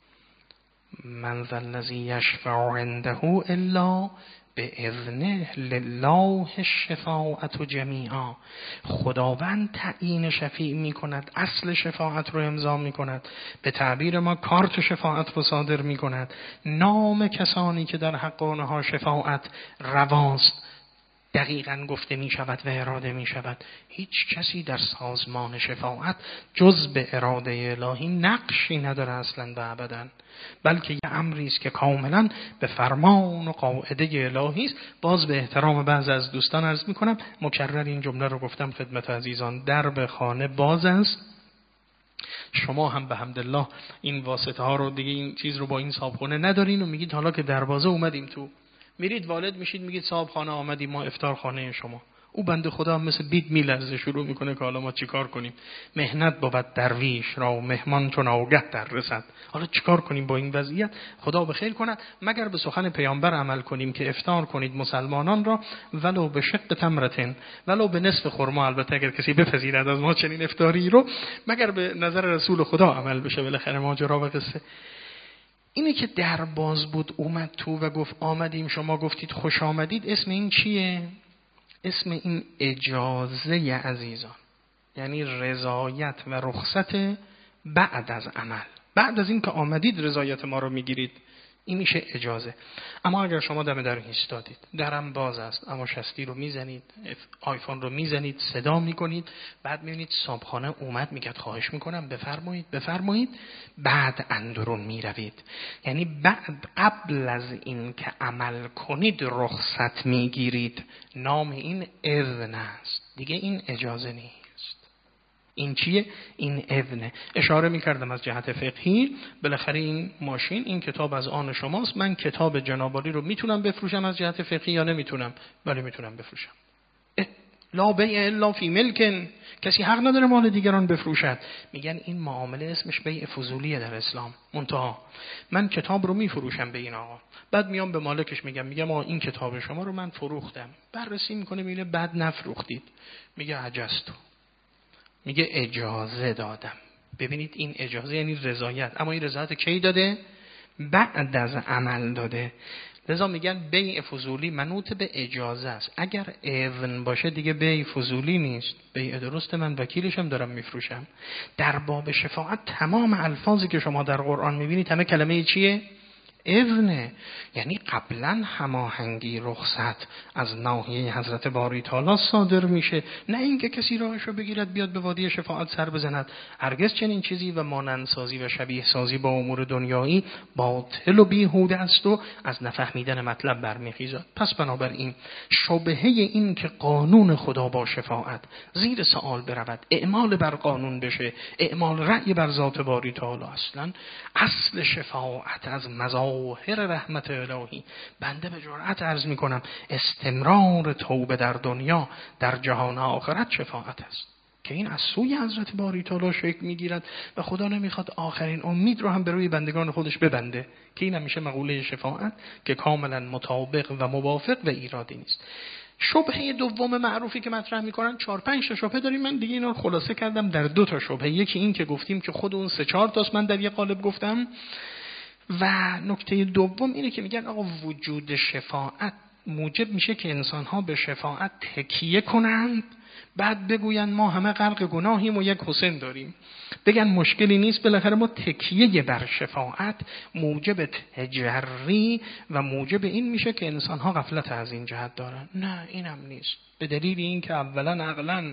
من ذا الذی یشفع عنده الا باذنه لله الشفاعة جمیعا. خداوند تعیین شفیع می کند، اصل شفاعت رو امضا می کند، به تعبیر ما کارت شفاعت رو صادر می کند، نام کسانی که در حق آنها شفاعت رواست دقیقاً گفته می شود و اراده می شود. هیچ کسی در سازمان شفاعت جز به اراده الهی نقشی نداره اصلاً و ابداً، بلکه یه امری است که کاملاً به فرمان و قاعده الهی است. باز به احترام بعض از دوستان عرض می کنم، مکرر این جمله رو گفتم خدمت عزیزان، درب خانه باز است. شما هم به حمدالله این واسطه ها رو دیگه، این چیز رو با این صاحبخونه ندارین و میگید حالا که دروازه اومدیم تو، میرید والد میشید میگید صاحب خانه آمدیم ما افطار خانه شما. او بنده خدا هم مثل بید میلرزه، شروع میکنه که حالا ما چیکار کنیم؟ مهنت بود درویش را و مهمان چون آگه در رسد. حالا چیکار کنیم با این وضعیت؟ خدا بخیر کند مگر به سخن پیامبر عمل کنیم که افطار کنید مسلمانان را ولو به شق تمرتن، ولو به نصف خرما، البته اگر کسی بپذیرد از ما چنین افطاری رو، مگر به نظر رسول خدا عمل بشه. بالاخره ماجرا و قصه اینه که در باز بود اومد تو و گفت آمدیم، شما گفتید خوش آمدید. اسم این چیه؟ اسم این اجازه عزیزان، یعنی رضایت و رخصت بعد از عمل. بعد از این که آمدید رضایت ما رو میگیرید، این میشه اجازه. اما اگر شما دم در ایستادید، درم باز است اما شستی رو میزنید، آیفون رو میزنید، صدا میکنید، بعد میبینید صاحبخانه اومد میگه خواهش میکنم بفرمایید بفرمایید، بعد اندرون میروید، یعنی بعد قبل از این که عمل کنید رخصت میگیرید. نام این اذن است دیگه، این اجازه نیست. این چیه؟ این اذنه. اشاره میکردم از جهت فقهی، بالاخره این ماشین، این کتاب از آن شماست، من کتاب جناب عالی رو میتونم بفروشم از جهت فقهی یا نمیتونم؟ بله میتونم بفروشم. لا بیع الا فی ملکن، کسی حق نداره مال دیگران بفروشد. میگن این معامله اسمش بیع فضولیه در اسلام. منتها من کتاب رو میفروشم به این آقا، بعد میام به مالکش میگم این کتاب شما رو من فروختم، بررسی میکنه میبینه بعد نفروختید، میگه عجزتو، میگه اجازه دادم. ببینید این اجازه یعنی رضایت، اما این رضایت کی داده؟ بعد از عمل داده. لذا میگن بیع فضولی منوط به اجازه است. اگر اذن باشه دیگه بیع فضولی نیست، بیع درست، من وکیلشم دارم میفروشم. در باب شفاعت تمام الفاظی که شما در قرآن میبینید همه کلمه چیه؟ اذنه، یعنی قبلا هماهنگی رخصت از ناحیه حضرت باری تعالی صادر میشه، نه اینکه کسی راهشو بگیرد بیاد به وادی شفاعت سر بزند. هرگز چنین چیزی و مانندسازی و شبیه سازی با امور دنیایی باطل و بیهوده است و از نفهمیدن مطلب برمیخیزد. پس بنابراین شبهه این که قانون خدا با شفاعت زیر سوال برود، اعمال بر قانون بشه، اعمال رأی بر ذات باری تعالی، اصل شفاعت از مظاهر رحمت الهی، بنده به جرأت عرض میکنم استمرار توبه در دنیا در جهان آخرت شفاعت است که این از سوی حضرت باری تعالی شکل میگیرد و خدا نمیخواد آخرین امید رو هم به روی بندگان خودش ببنده که این همیشه مقوله شفاعت که کاملا مطابق و موافق و ایرادی نیست. شبهه دوم معروفی که مطرح میکنن 4-5 تا شبهه داریم، من دیگه اینا رو خلاصه کردم در 2 تا شبهه. یکی این که گفتیم که خود اون 3-4 تاست من در یه قالب گفتم، و نکته دوم اینه که میگن آقا وجود شفاعت موجب میشه که انسان‌ها به شفاعت تکیه کنند، بعد بگوین ما همه غرق گناهیم و یک حسین داریم، بگن مشکلی نیست، بالاخره ما تکیه بر شفاعت موجب تجری و موجب این میشه که انسان‌ها غفلت از این جهت دارن. نه اینم نیست، به دلیل این که اولا عقلاً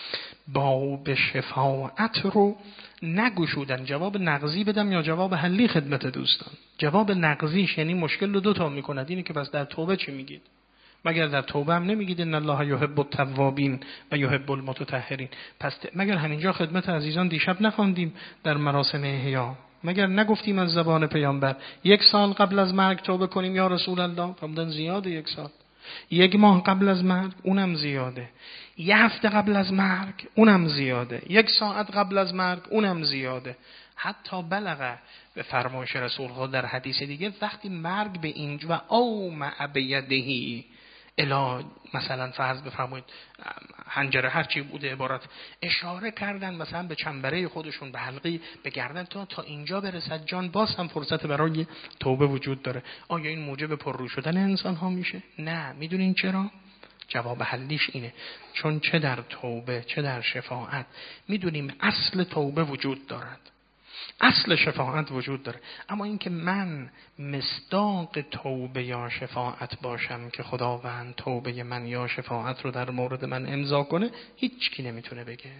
باب شفاعت رو نگشودن. جواب نقضی بدم یا جواب حلی خدمت دوستان؟ جواب نقضیش یعنی مشکل رو 2 تا میکند، اینه که پس در توبه چی میگید؟ مگر در توبه هم نمیگید ان الله یحب التوابین و یحب المتطهرین؟ پس مگر همینجا خدمت عزیزان دیشب نخواندیم در مراسم احیا؟ مگر نگفتیم از زبان پیامبر 1 سال قبل از مرگ توبه کنیم یا رسول الله؟ فرمودن زیاده 1 سال، 1 ماه قبل از مرگ اونم زیاده، 1 هفته قبل از مرگ اونم زیاده، 1 ساعت قبل از مرگ اونم زیاده. حتی بلغه به فرمایش رسول خدا در حدیث دیگه وقتی مرگ به اینج و او مع بیدهی الا مثلا فرض بفرمایید حنجره هرچی بوده عبارت اشاره کردن مثلا به چنبره خودشون، به حلقی، به گردن، تا اینجا برسد جان، باز هم فرصت برای توبه وجود داره. آیا این موجب پررو شدن انسان ها میشه؟ نه. میدونین چرا؟ جواب حلیش اینه چون چه در توبه چه در شفاعت میدونیم اصل توبه وجود دارد، اصل شفاعت وجود داره، اما اینکه من مصداق توبه یا شفاعت باشم که خداوند توبه من یا شفاعت رو در مورد من امضا کنه هیچ کی نمیتونه بگه.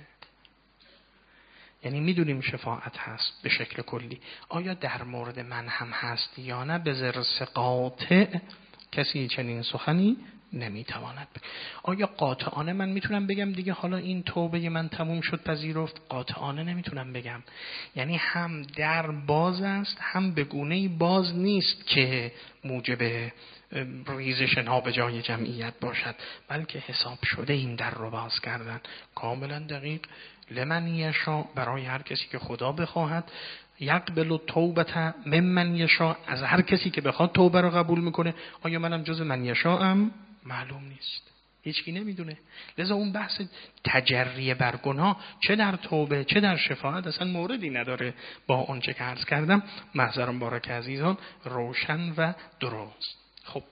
یعنی میدونیم شفاعت هست به شکل کلی، آیا در مورد من هم هست یا نه به ذرس قاطع کسی چنین سخنی نمیتواند بگه. آیا قاطعانه من میتونم بگم دیگه حالا این توبه من تموم شد پذیرفت؟ قاطعانه نمیتونم بگم. یعنی هم در باز است هم به گونه‌ای باز نیست که موجب ریزش نابجای جمعیت باشد، بلکه حساب شده این در رو باز کردن کاملا دقیق. لمن یشاء، برای هر کسی که خدا بخواهد، یقبل توبه ممن یشاء، از هر کسی که بخواد توبه رو قبول میکنه. آیا منم جز من یشاءم؟ معلوم نیست، هیچکی نمیدونه. لذا اون بحث تجری بر گناه چه در توبه چه در شفاعت اصلا موردی نداره با اون چه که عرض کردم. محضر مبارک عزیزان روشن و درست. خب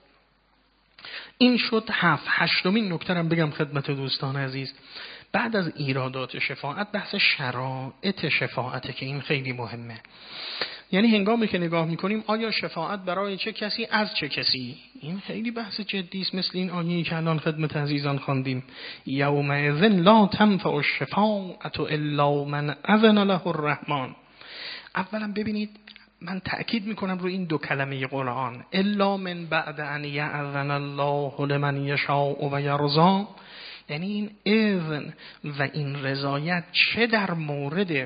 این شد 7. 8مین نکته رو بگم خدمت دوستان عزیز. بعد از ایرادات شفاعت بحث شرایط شفاعته که این خیلی مهمه. یعنی هنگامی که نگاه میکنیم آیا شفاعت برای چه کسی از چه کسی، این خیلی بحث جدی است. مثل این آیه‌ای که الان خدمت عزیزان خواندیم یومئذ لا تنفع الشفاعة الا من اذن له الرحمن. اولا ببینید من تأکید میکنم روی این 2 کلمه قرآن، الا من بعد ان یأذن الله لمن یشاء و یرضی. یعنی این اذن و این رضایت چه در مورد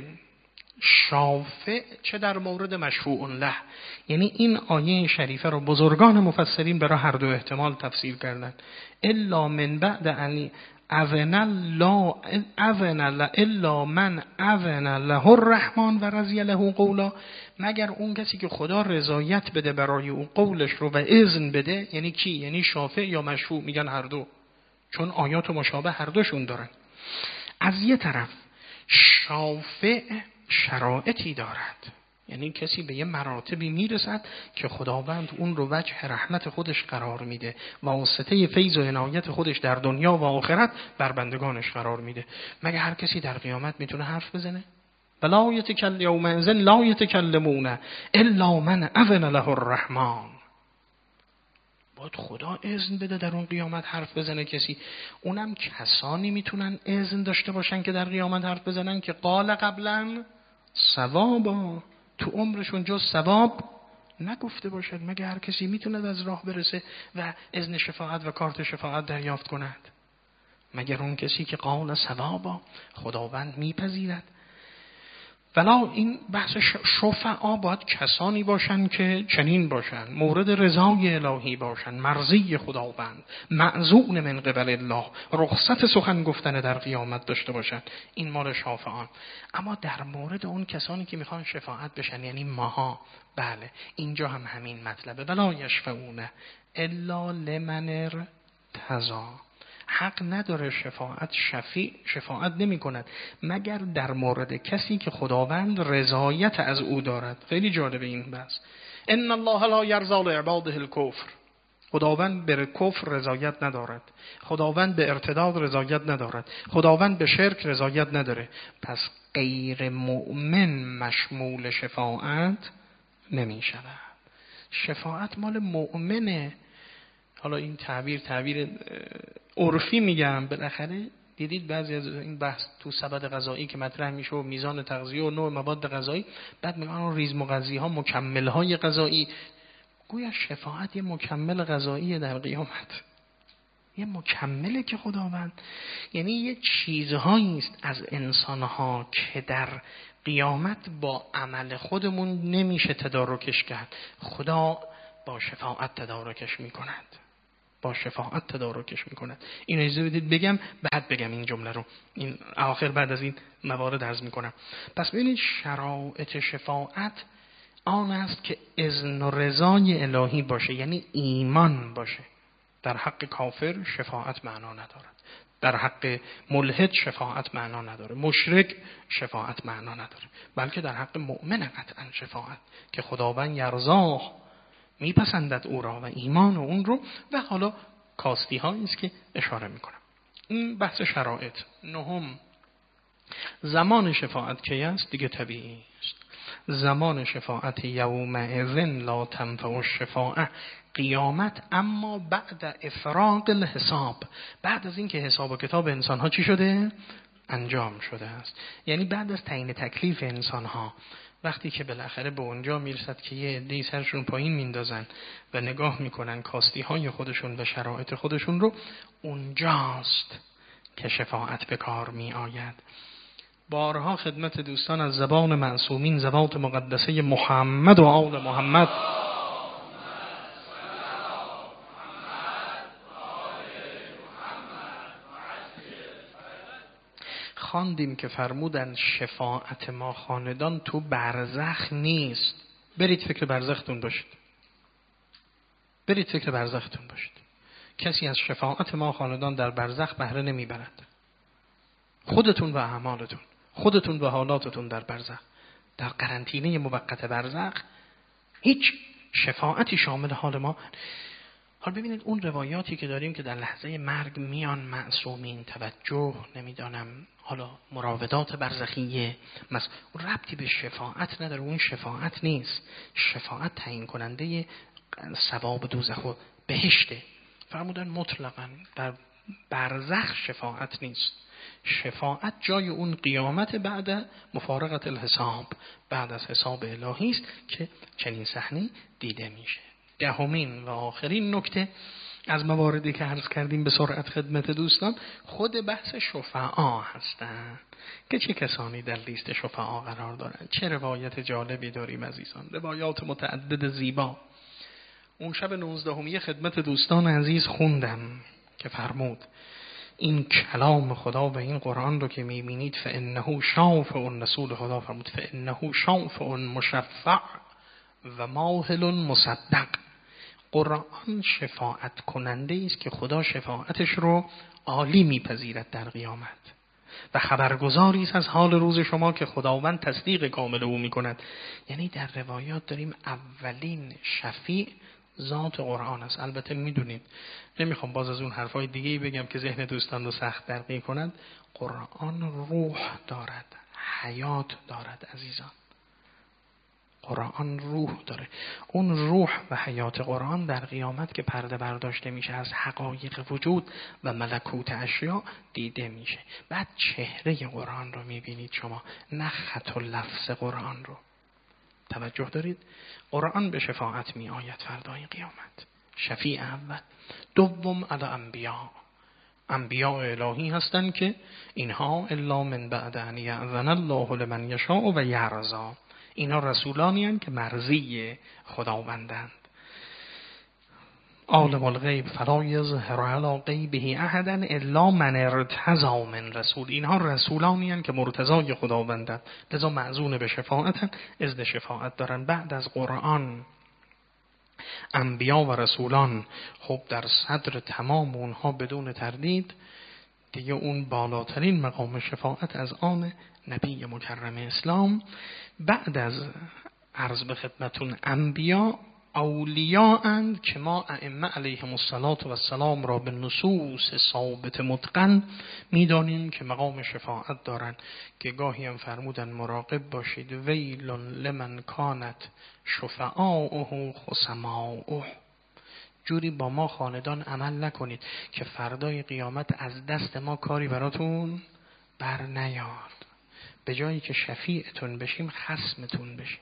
شافع چه در مورد مشفوع له. یعنی این آیه شریفه رو بزرگان مفسرین برای هر 2 احتمال تفسیر کردن. الا من بعد ان اذن الله الا من اذن له الرحمن و رضی له قولا، مگر اون کسی که خدا رضایت بده برای اون قولش رو و اذن بده. یعنی کی؟ یعنی شافع یا مشفوع؟ میگن هر 2، چون آیات مشابه هر 2شون دارن. از یه طرف شافع شرایطی دارد، یعنی کسی به یه مراتبی میرسد که خداوند اون رو وجه رحمت خودش قرار میده، واسطه فیض و عنایت خودش در دنیا و آخرت بر بندگانش قرار میده. مگه هر کسی در قیامت میتونه حرف بزنه؟ فلا یتکلم یومئذ لا یتکلمون الا من اذن له الرحمن. باید خدا اذن بده در اون قیامت حرف بزنه کسی. اونم کسانی میتونن اذن داشته باشن که در قیامت حرف بزنن که قال قبلا ثوابا، تو عمرشون جز ثواب نگفته باشد. مگه هر کسی میتونه از راه برسه و اذن شفاعت و کارت شفاعت دریافت کند؟ مگر اون کسی که قال ثوابا خداوند میپذیرد؟ ولا این بحث شفعا باید کسانی باشن که چنین باشن، مورد رضای الهی باشن، مرضی خداوند، معزون من قبل الله، رخصت سخن گفتن در قیامت داشته باشن. این مال شافعان. اما در مورد اون کسانی که میخوان شفاعت بشن، یعنی ماها، بله اینجا هم همین مطلبه. ولا یشفعون الا لمن ارتضی. حق نداره شفاعت نمی کند مگر در مورد کسی که خداوند رضایت از او دارد. خیلی جالبه این بحث. ان الله لا یرضی لعباده الکفر. خداوند به کفر رضایت ندارد، خداوند به ارتداد رضایت ندارد، خداوند به شرک رضایت نداره. پس غیر مؤمن مشمول شفاعت نمی شود. شفاعت مال مؤمنه. حالا این تعبیر عرفی میگم، بالاخره دیدید بعضی از این بحث تو سبد غذایی که مطرح میشه و میزان تغذیه و نوع مواد غذایی، بعد میگن اون ریز مغذی ها، مکمل های غذایی. گویا شفاعت یه مکمل غذایی در قیامت، یه مکمله که خداوند، یعنی یه چیزهایی است از انسان ها که در قیامت با عمل خودمون نمیشه تدارکش کرد، خدا با شفاعت تدارکش میکند. با شفاعت تدارکش میکند. این اجازه بدید بگم، بعد بگم این جمله رو، این آخر بعد از این موارد عرض میکنم. پس ببینید شرایط شفاعت آن است که اذن و رضای الهی باشه، یعنی ایمان باشه. در حق کافر شفاعت معنا ندارد، در حق ملحد شفاعت معنا نداره، مشرک شفاعت معنا نداره، بلکه در حق مؤمن قطعا شفاعت که خداوند یرضاه، میپسندد او را و ایمان و اون رو. و حالا کاستی هایی است که اشاره میکنم. این بحث شرایط. نهم، زمان شفاعت کی است؟ دیگه طبیعی است. زمان شفاعت یومئذ لا تنفع الشفاعه، قیامت، اما بعد افراغ الحساب، بعد از اینکه حساب و کتاب انسان ها چی شده؟ انجام شده است. یعنی بعد از تعیین تکلیف انسان ها، وقتی که بالاخره به اونجا میرسد که یه عده‌ای سرشون پایین میندازن و نگاه میکنن کاستی های خودشون و شرایط خودشون رو، اونجاست که شفاعت به کار می آید. بارها خدمت دوستان از زبان معصومین، زبان مقدسه محمد و آل محمد خواندیم که فرمودن شفاعت ما خاندان تو برزخ نیست. برید فکر برزختون باشید. برید فکر برزختون باشید. کسی از شفاعت ما خاندان در برزخ بهره نمیبرد. خودتون و اعمالتون، خودتون و حالاتتون در برزخ، در قرنطینه موقت برزخ، هیچ شفاعتی شامل حال ما. حالا ببینید اون روایاتی که داریم که در لحظه مرگ میان معصومین، توجه، نمیدانم حالا مراودات برزخیه، ربطی به شفاعت نداره. اون شفاعت نیست. شفاعت تعیین کننده ثواب دوزخ و بهشته. فرمودن مطلقاً در برزخ شفاعت نیست. شفاعت جای اون قیامت بعد مفارقت الحساب، بعد از حساب الهی است که چنین صحنه دیده میشه. دهمین و آخرین نکته از مواردی که عرض کردیم به سرعت خدمت دوستان، خود بحث شفعا هستند که چه کسانی در لیست شفعا قرار دارند. چه روایت جالبی داریم عزیزان، روایات متعدد زیبا. اون شب 19 خدمت دوستان عزیز خوندم که فرمود این کلام خدا و این قرآن رو که میبینید، فانه شافع، رسول خدا فرمود فانه شافع مشفع و ماهل مصدق. قرآن شفاعت کننده است که خدا شفاعتش رو عالی میپذیرد در قیامت و خبرگزاری است از حال روز شما که خداوند تصدیق کامل او میکند. یعنی در روایات داریم اولین شفیع ذات قرآن است. البته میدونید، نمیخوام باز از اون حرفای دیگه‌ای بگم که ذهن دوستان رو سخت درگیر کنند. قرآن روح دارد، حیات دارد عزیزان. قرآن روح داره. اون روح و حیات قرآن در قیامت که پرده برداشته میشه از حقایق وجود و ملکوت اشیا دیده میشه. بعد چهره قرآن رو میبینید شما، نه خط و لفظ قرآن رو. توجه دارید؟ قرآن به شفاعت می آید فردای قیامت، شفیع اول. دوم علی انبیا، انبیاء الهی هستند که اینها الا من بعد ان یأذن الله لمن یشاء و یرضی، اینا رسولانی هستند که مرضی خداوندند. عالم الغیب فلا یظهر علی غیبه احدا الا من ارتضی من رسول، اینها رسولانی هستند که مرتضای خداوندند، لذا معزون به شفاعت، اذن شفاعت دارن. بعد از قرآن انبیا و رسولان، خب در صدر تمام اونها بدون تردید دیگه اون بالاترین مقام شفاعت از آن نبی مکرم اسلام. بعد از عرض به خدمتون انبیا، اولیاء اند که ما ائمه علیهم السلام را به نصوص ثابت متقن میدانیم که مقام شفاعت دارند، که گاهی هم فرمودن مراقب باشید ویل لمن کانت شفعاؤه خصماؤه، جوری با ما خاندان عمل نکنید که فردای قیامت از دست ما کاری براتون بر نیاد، به جایی که شفیعتون بشیم خصمتون بشیم.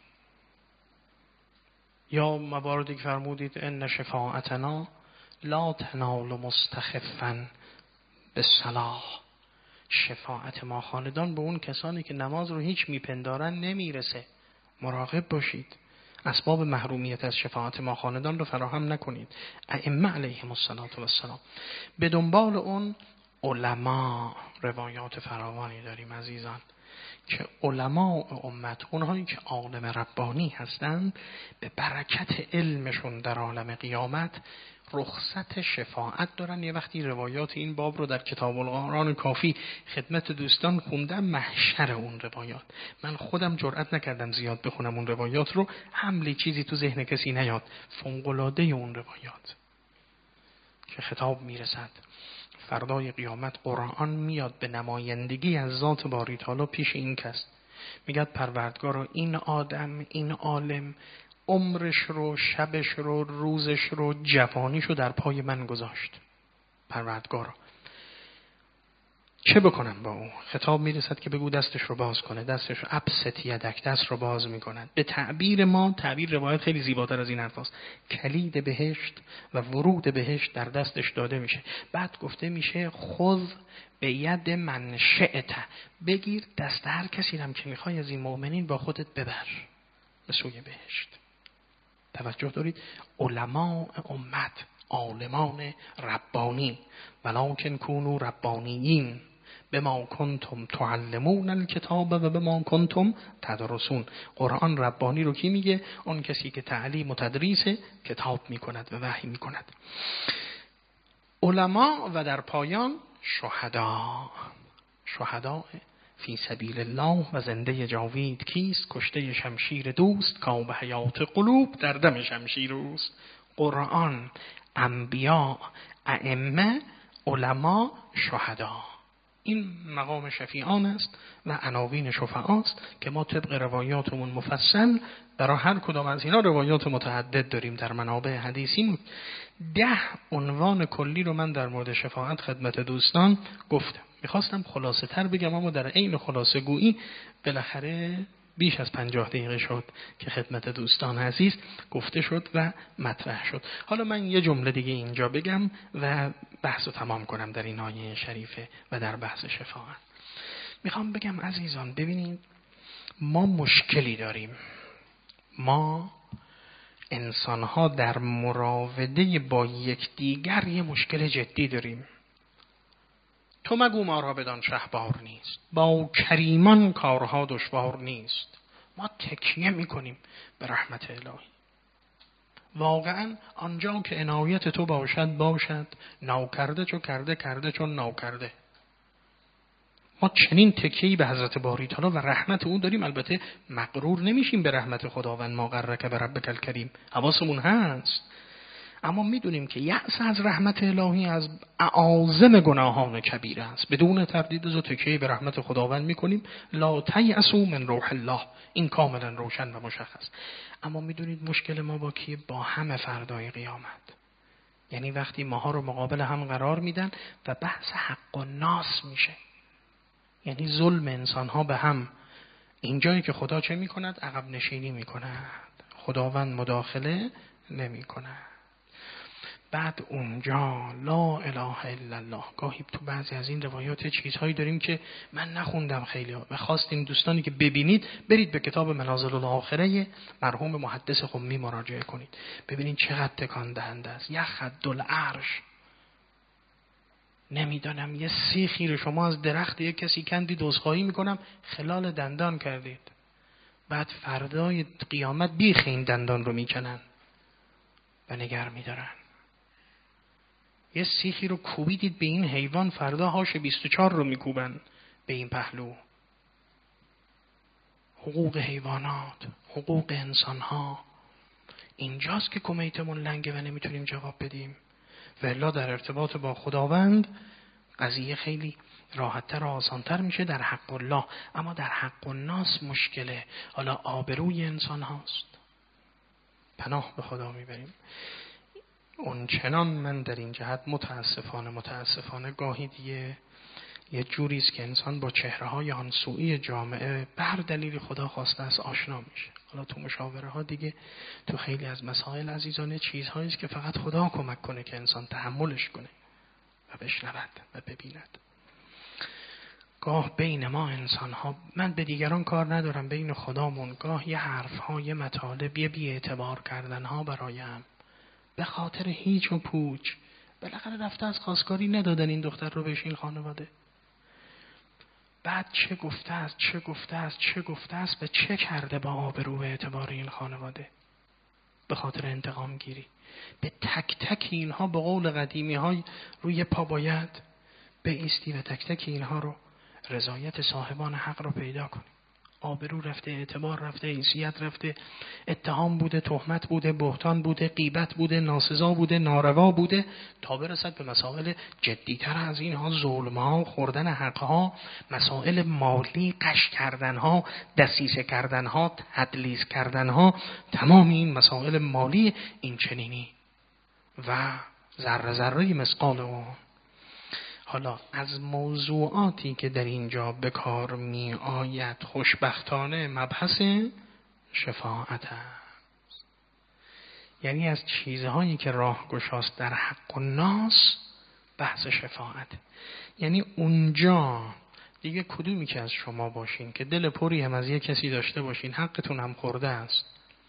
یا مواردی که فرمودید ان شفاعتنا لا تنال مستخفا بالصلاح، شفاعت ما خاندان به اون کسانی که نماز رو هیچ میپندارن نمیرسه. مراقب باشید، اسباب محرومیت از شفاعت ما خاندان رو فراهم نکنید. ائمه علیهم السلام. به دنبال اون علما، روایات فراوانی داریم عزیزان که علماء امت، اونهایی که عالم ربانی هستند، به برکت علمشون در عالم قیامت رخصت شفاعت دارن. یه وقتی روایات این باب رو در کتاب القرآن کافی خدمت دوستان خوندم، محشر اون روایات، من خودم جرئت نکردم زیاد بخونم اون روایات رو، حملی چیزی تو ذهن کسی نیاد. فوق‌العاده اون روایات که خطاب میرسد فردای قیامت، قرآن میاد به نمایندگی از ذات باری تعالی پیش این کس، میگه پروردگارا این آدم، این عالم عمرش رو، شبش رو، روزش رو، جوانیش رو در پای من گذاشت. پروردگارا چه بکنم با او؟ خطاب میرسد که بگو دستش رو باز کنه. دستش رو ابسط یدک، دست رو باز میکنن. به تعبیر ما، تعبیر روایت خیلی زیباتر از این حرفاست، کلید بهشت و ورود بهشت در دستش داده میشه. بعد گفته میشه خذ به ید من شئت، بگیر دست هر کسی هم که میخوای از این مؤمنین با خودت ببر به سوی بهشت. توجه دارید؟ علماء امت، عالمان ربانی، ولکن کونوا ربانیین بما کنتم تعلمون الکتاب و بما کنتم تدرسون. قرآن ربانی رو کی میگه؟ اون کسی که تعلیم و تدریس کتاب میکند و وحی میکند. علما و در پایان شهدا فی سبیل الله و زنده جاوید کیست؟ کشته شمشیر دوست، کام حیات قلوب در دم شمشیر اوست. قرآن، انبیا، ائمه، علما، شهدا، این مقام شفیعان است و عناوین شفعاست که ما طبق روایاتمون مفصل برای هر کدام از اینا روایات متعدد داریم در منابع حدیثی. 10 عنوان کلی رو من در مورد شفاعت خدمت دوستان گفتم. میخواستم خلاصه تر بگم، اما در عین خلاصه گویی بالاخره بیش از 50 دقیقه شد که خدمت دوستان عزیز گفته شد و مطرح شد. حالا من یه جمله دیگه اینجا بگم و بحث رو تمام کنم در این آیه شریفه و در بحث شفاعت. میخوام بگم عزیزان، ببینید ما مشکلی داریم. ما انسان‌ها در مراوده با یکدیگر یه مشکل جدی داریم. تو مگو ما را بدان شهبار نیست، با کریمان کارها دشوار نیست. ما تکیه میکنیم به رحمت الهی. واقعا آنجا که عنایت تو باشد، ناکرده چو کرده، کرده چون ناکرده. ما چنین تکیه‌ای به حضرت باری تعالی و رحمت او داریم. البته مغرور نمیشیم به رحمت خداوند، ما غرک بربک الکریم، حواسمون هست، اما میدونیم که یأس از رحمت الهی از اعاظم گناهان کبیره است. بدون تردید و تکیه به رحمت خداوند میکنیم. لا تیأسوا من روح الله، این کاملا روشن و مشخص. اما میدونید مشکل ما با کیه؟ با همه فردای قیامت. یعنی وقتی ماها رو مقابل هم قرار میدن و بحث حق و ناس میشه، یعنی ظلم انسان ها به هم. اینجایی که خدا چه میکند؟ عقب نشینی میکند، خداوند مداخله نمیکند. بعد اونجا لا اله الا الله. گاهی تو بعضی از این روایات چیزهایی داریم که من نخوندم خیلی و خواستیم دوستانی که ببینید برید به کتاب منازل الاخره مرحوم محدث قمی مراجعه کنید، ببینید چقدر تکان دهنده است. یخد العرش، نمیدانم یه سیخی رو شما از درخت یک کسی کندید عذرخواهی میکنم خلال دندان کردید، بعد فردای قیامت بیخ این دندان رو میکنن و نگر میدارن. یه سیخی رو کوبیدید به این حیوان، فردا هاش 24 رو میکوبن به این پهلو. حقوق حیوانات، حقوق انسانها، اینجاست که کمیتمون لنگه و نمیتونیم جواب بدیم. والا در ارتباط با خداوند قضیه خیلی راحت‌تر و آسان‌تر میشه در حق الله، اما در حق الناس مشکله. حالا آبروی انسان هاست، پناه به خدا میبریم. اون چنان من در این جهت متاسفانه گاهی دیگه یه جوری است که انسان با چهره‌های آنسوئی جامعه به هر دلیلی خدا خواسته است آشنا میشه. حالا تو مشاوره ها دیگه، تو خیلی از مسائل عزیزانه چیزهایی است که فقط خدا کمک کنه که انسان تحملش کنه و بشنود و ببیند. گاه بین ما انسان ها، من به دیگران کار ندارم، بین خدامون گاه یه حرف ها، یه مطالب، یه بی اعتبار کردن ها برایم به خاطر هیچ و پوچ. بالاخره رفته از خواستگاری ندادن این دختر رو بهش این خانواده، بعد چه گفته است و چه کرده با آبرو و اعتبار این خانواده به خاطر انتقام گیری. به تک تک اینها به قول قدیمی های روی پا باید بایستی و تک تک اینها رو رضایت صاحبان حق رو پیدا کنی. آبرو رفته، اعتبار رفته، حیثیت رفته، اتهام بوده، تهمت بوده، بهتان بوده، غیبت بوده، ناسزا بوده، ناروا بوده، تا برسد به مسائل جدیتر از اینها، ظلم‌ها، خوردن حقها، مسائل مالی، غش کردنها، دسیسه کردنها، تدلیس کردنها، تمام این مسائل مالی این چنینی و ذره ذره مثقال اون. حالا از موضوعاتی که در اینجا به کار می آید خوشبختانه مبحث شفاعت است. یعنی از چیزهایی که راه گشاست در حق الناس بحث شفاعت. یعنی اونجا دیگه کدومی که از شما باشین که دل پری هم از یک کسی داشته باشین، حقتون هم خورده است،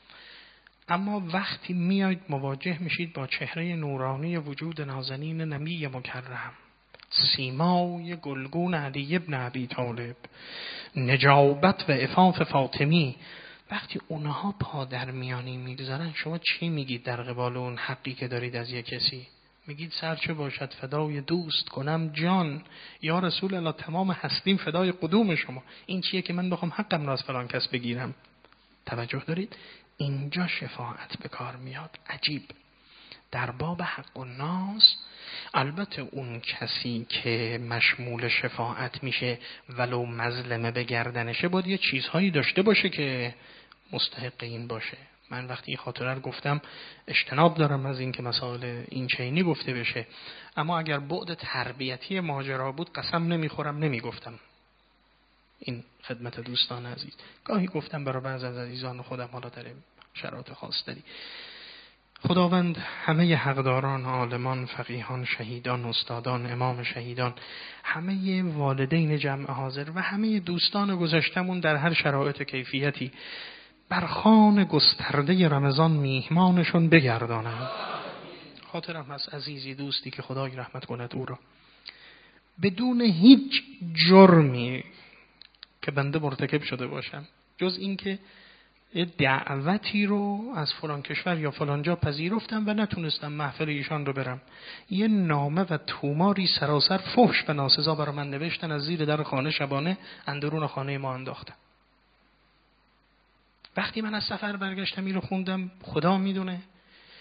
اما وقتی میاید مواجه میشید با چهره نورانی وجود نازنین نبی مکرم، سیمای گلگون علی ابن ابی طالب، نجابت و عفاف فاطمی، وقتی اونها پادر میانی میگذارن، شما چی میگید در قبال اون حقی که دارید از یک کسی؟ میگید سرچه باشد فدای دوست کنم جان، یا رسول الله تمام هستیم فدای قدوم شما. این چیه که من بخوام حقم را از فلان کس بگیرم؟ توجه دارید؟ اینجا شفاعت به کار میاد. عجیب. در باب حق الناس البته اون کسی که مشمول شفاعت میشه ولو مظلمه به گردنشه باید یه چیزهایی داشته باشه که مستحق این باشه. من وقتی این خاطره رو گفتم اجتناب دارم از این که مسائل این چینی گفته بشه، اما اگر بعد تربیتی ماجرا بود قسم نمیخورم نمیگفتم. این خدمت دوستان عزیز گاهی گفتم برای بعض از عزیزان خودم، حالا در شرایط خاص داری. خداوند همه حقداران، عالمان، فقیهان، شهیدان، استادان، امام شهیدان، همه والدین جمع حاضر و همه دوستان گذشتمون در هر شرایط کیفیتی بر خوان گسترده رمضان میهمانشون بگردانند. خاطرم هست عزیزی دوستی که خدای رحمت کند او را، بدون هیچ جرمی که بنده مرتکب شده باشم جز این که یه دعوتی رو از فلان کشور یا فلان جا پذیرفتم و نتونستم محفل ایشان رو برم، یه نامه و توماری سراسر فحش و ناسزا برای من نوشتن، از زیر در خانه شبانه اندرون خانه ما انداختن. وقتی من از سفر برگشتم این رو خوندم، خدا میدونه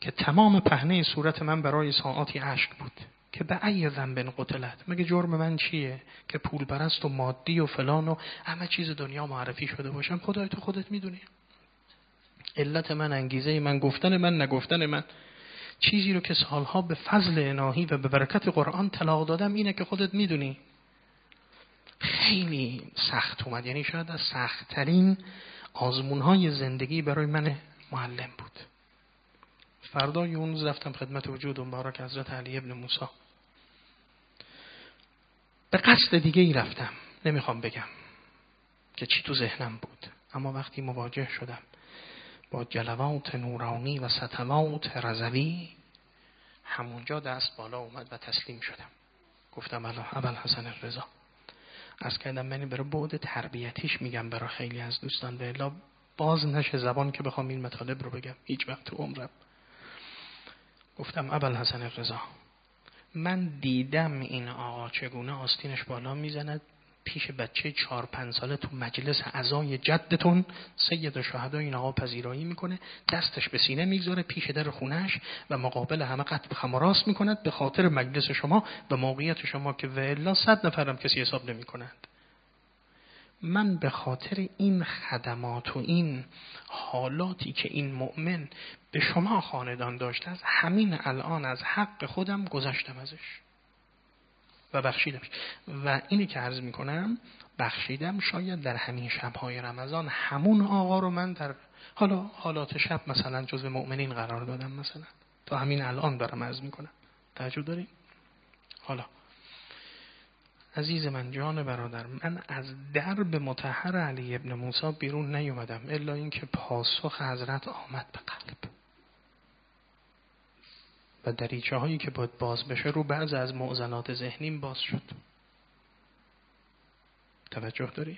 که تمام پهنه صورت من برای ساعاتی اشک بود که به ای ذنب قتلت، مگه جرم من چیه که پول پرست و مادی و فلان و همه چیز دنیا معرفی شده باشم؟ خدای تو خودت میدونی. علت من، انگیزه من، گفتن من، نگفتن من، چیزی رو که سالها به فضل الهی و به برکت قرآن طلاق دادم اینه که خودت میدونی. خیلی سخت اومد، یعنی شاید از سخت‌ترین آزمون‌های زندگی برای من معلم بود. فردای اون روز رفتم خدمت وجود مبارک حضرت علی ابن موسی. به قصد دیگه ای رفتم، نمیخوام بگم که چی تو ذهنم بود، اما وقتی مواجه شدم با جلوات نورانی و سطوات رضوی، همونجا دست بالا اومد و تسلیم شدم. گفتم ابوالحسن الرضا، از کردم منی برای بعد تربیتیش میگم برای خیلی از دوستان، به الا باز نشه زبان که بخوام این مطالب رو بگم هیچ وقت تو عمرم. گفتم ابوالحسن الرضا، من دیدم این آقا چگونه آستینش بالا میزند پیش بچه 4-5 ساله تو مجلس عزای جدتون سید الشهدا، این آقا پذیرایی میکنه، دستش به سینه میگذاره پیش در خونش و مقابل همه قد خم و راست میکند به خاطر مجلس شما و موقعیت شما که و الا 100 نفرم کسی حساب نمیکنند. من به خاطر این خدمات و این حالاتی که این مؤمن به شما خاندان داشته است، همین الان از حق خودم گذشتم ازش و بخشیدمش. و اینی که عرض میکنم بخشیدم، شاید در همین شبهای رمضان همون آقا رو من در حالات شب مثلا جزو مؤمنین قرار دادم، مثلا تا همین الان دارم عرض میکنم. توجه دارین؟ حالا عزیز من، جان برادر، من از درب مطهر علی ابن موسی بیرون نیومدم الا اینکه پاسخ حضرت آمد به قلب و دریچه هایی که باید باز بشه رو بعض از معضلات ذهنیم باز شد. توجه دارید؟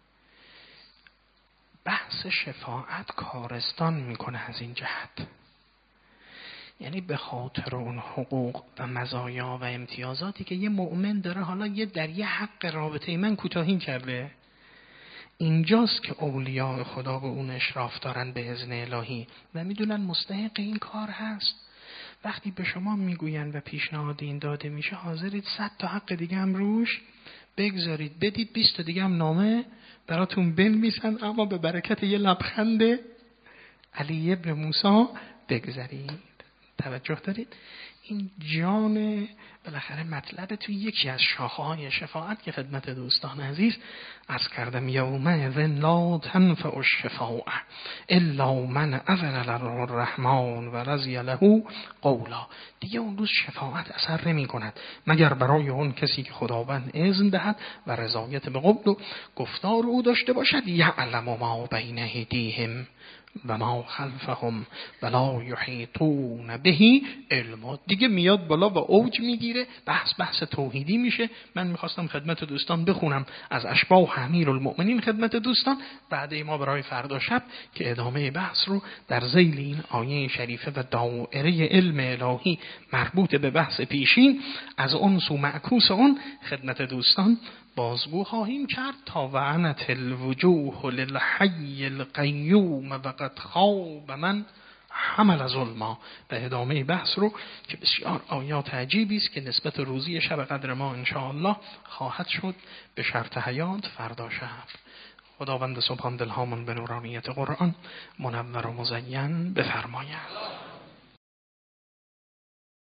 بحث شفاعت کارستان میکنه از این جهت، یعنی به خاطر اون حقوق و مزایا و امتیازاتی که یه مؤمن داره، حالا در یه حق رابطه من کوتاهی کرده، اینجاست که اولیاء خدا به اون اشراف دارن به اذن الهی و میدونن مستحق این کار هست. وقتی به شما میگوین و پیشنهاد این داده میشه، حاضرید 100 تا حق دیگه هم روش بگذارید، بدید 20 تا دیگه هم نامه براتون بنویسن، اما به برکت یه لبخند علی ابن موسی بگذارید. توجه دارید؟ این جان بالاخره مطلب توی یکی از شاخه‌های شفاعت که خدمت دوستان عزیز عرض کردم، یومئذ لا تنفع الشفاعة الا من اذن له الرحمن و رضی له قولا. دیگه اون روز شفاعت اثر نمی کند مگر برای اون کسی که خداوند اذن دهد و رضایت به قول و گفتار او داشته باشد. یعلم ما بین ایدیهم و ما خلفهم ولا یحیطون به علما. دیگه میاد بالا و اوج میگیره، بحث توحیدی میشه. من میخواستم خدمت دوستان بخونم از اشباح امیرالمؤمنین خدمت دوستان، بعد ما برای فردا شب که ادامه بحث رو در ذیل این آیه شریفه و دایره علم الهی مربوط به بحث پیشین از اون سو معکوس اون خدمت دوستان بازگو خواهیم کرد تا وعنت الوجوه للحی القیوم و قد خواب من حمل ظلما. به ادامه بحث رو که بسیار آیات عجیبی است که نسبت روزی شب قدر ما انشاءالله خواهد شد به شرط حیات فردا شب. خداوند سبحان دلهامون به نورانیت قرآن منور و مزین بفرماید.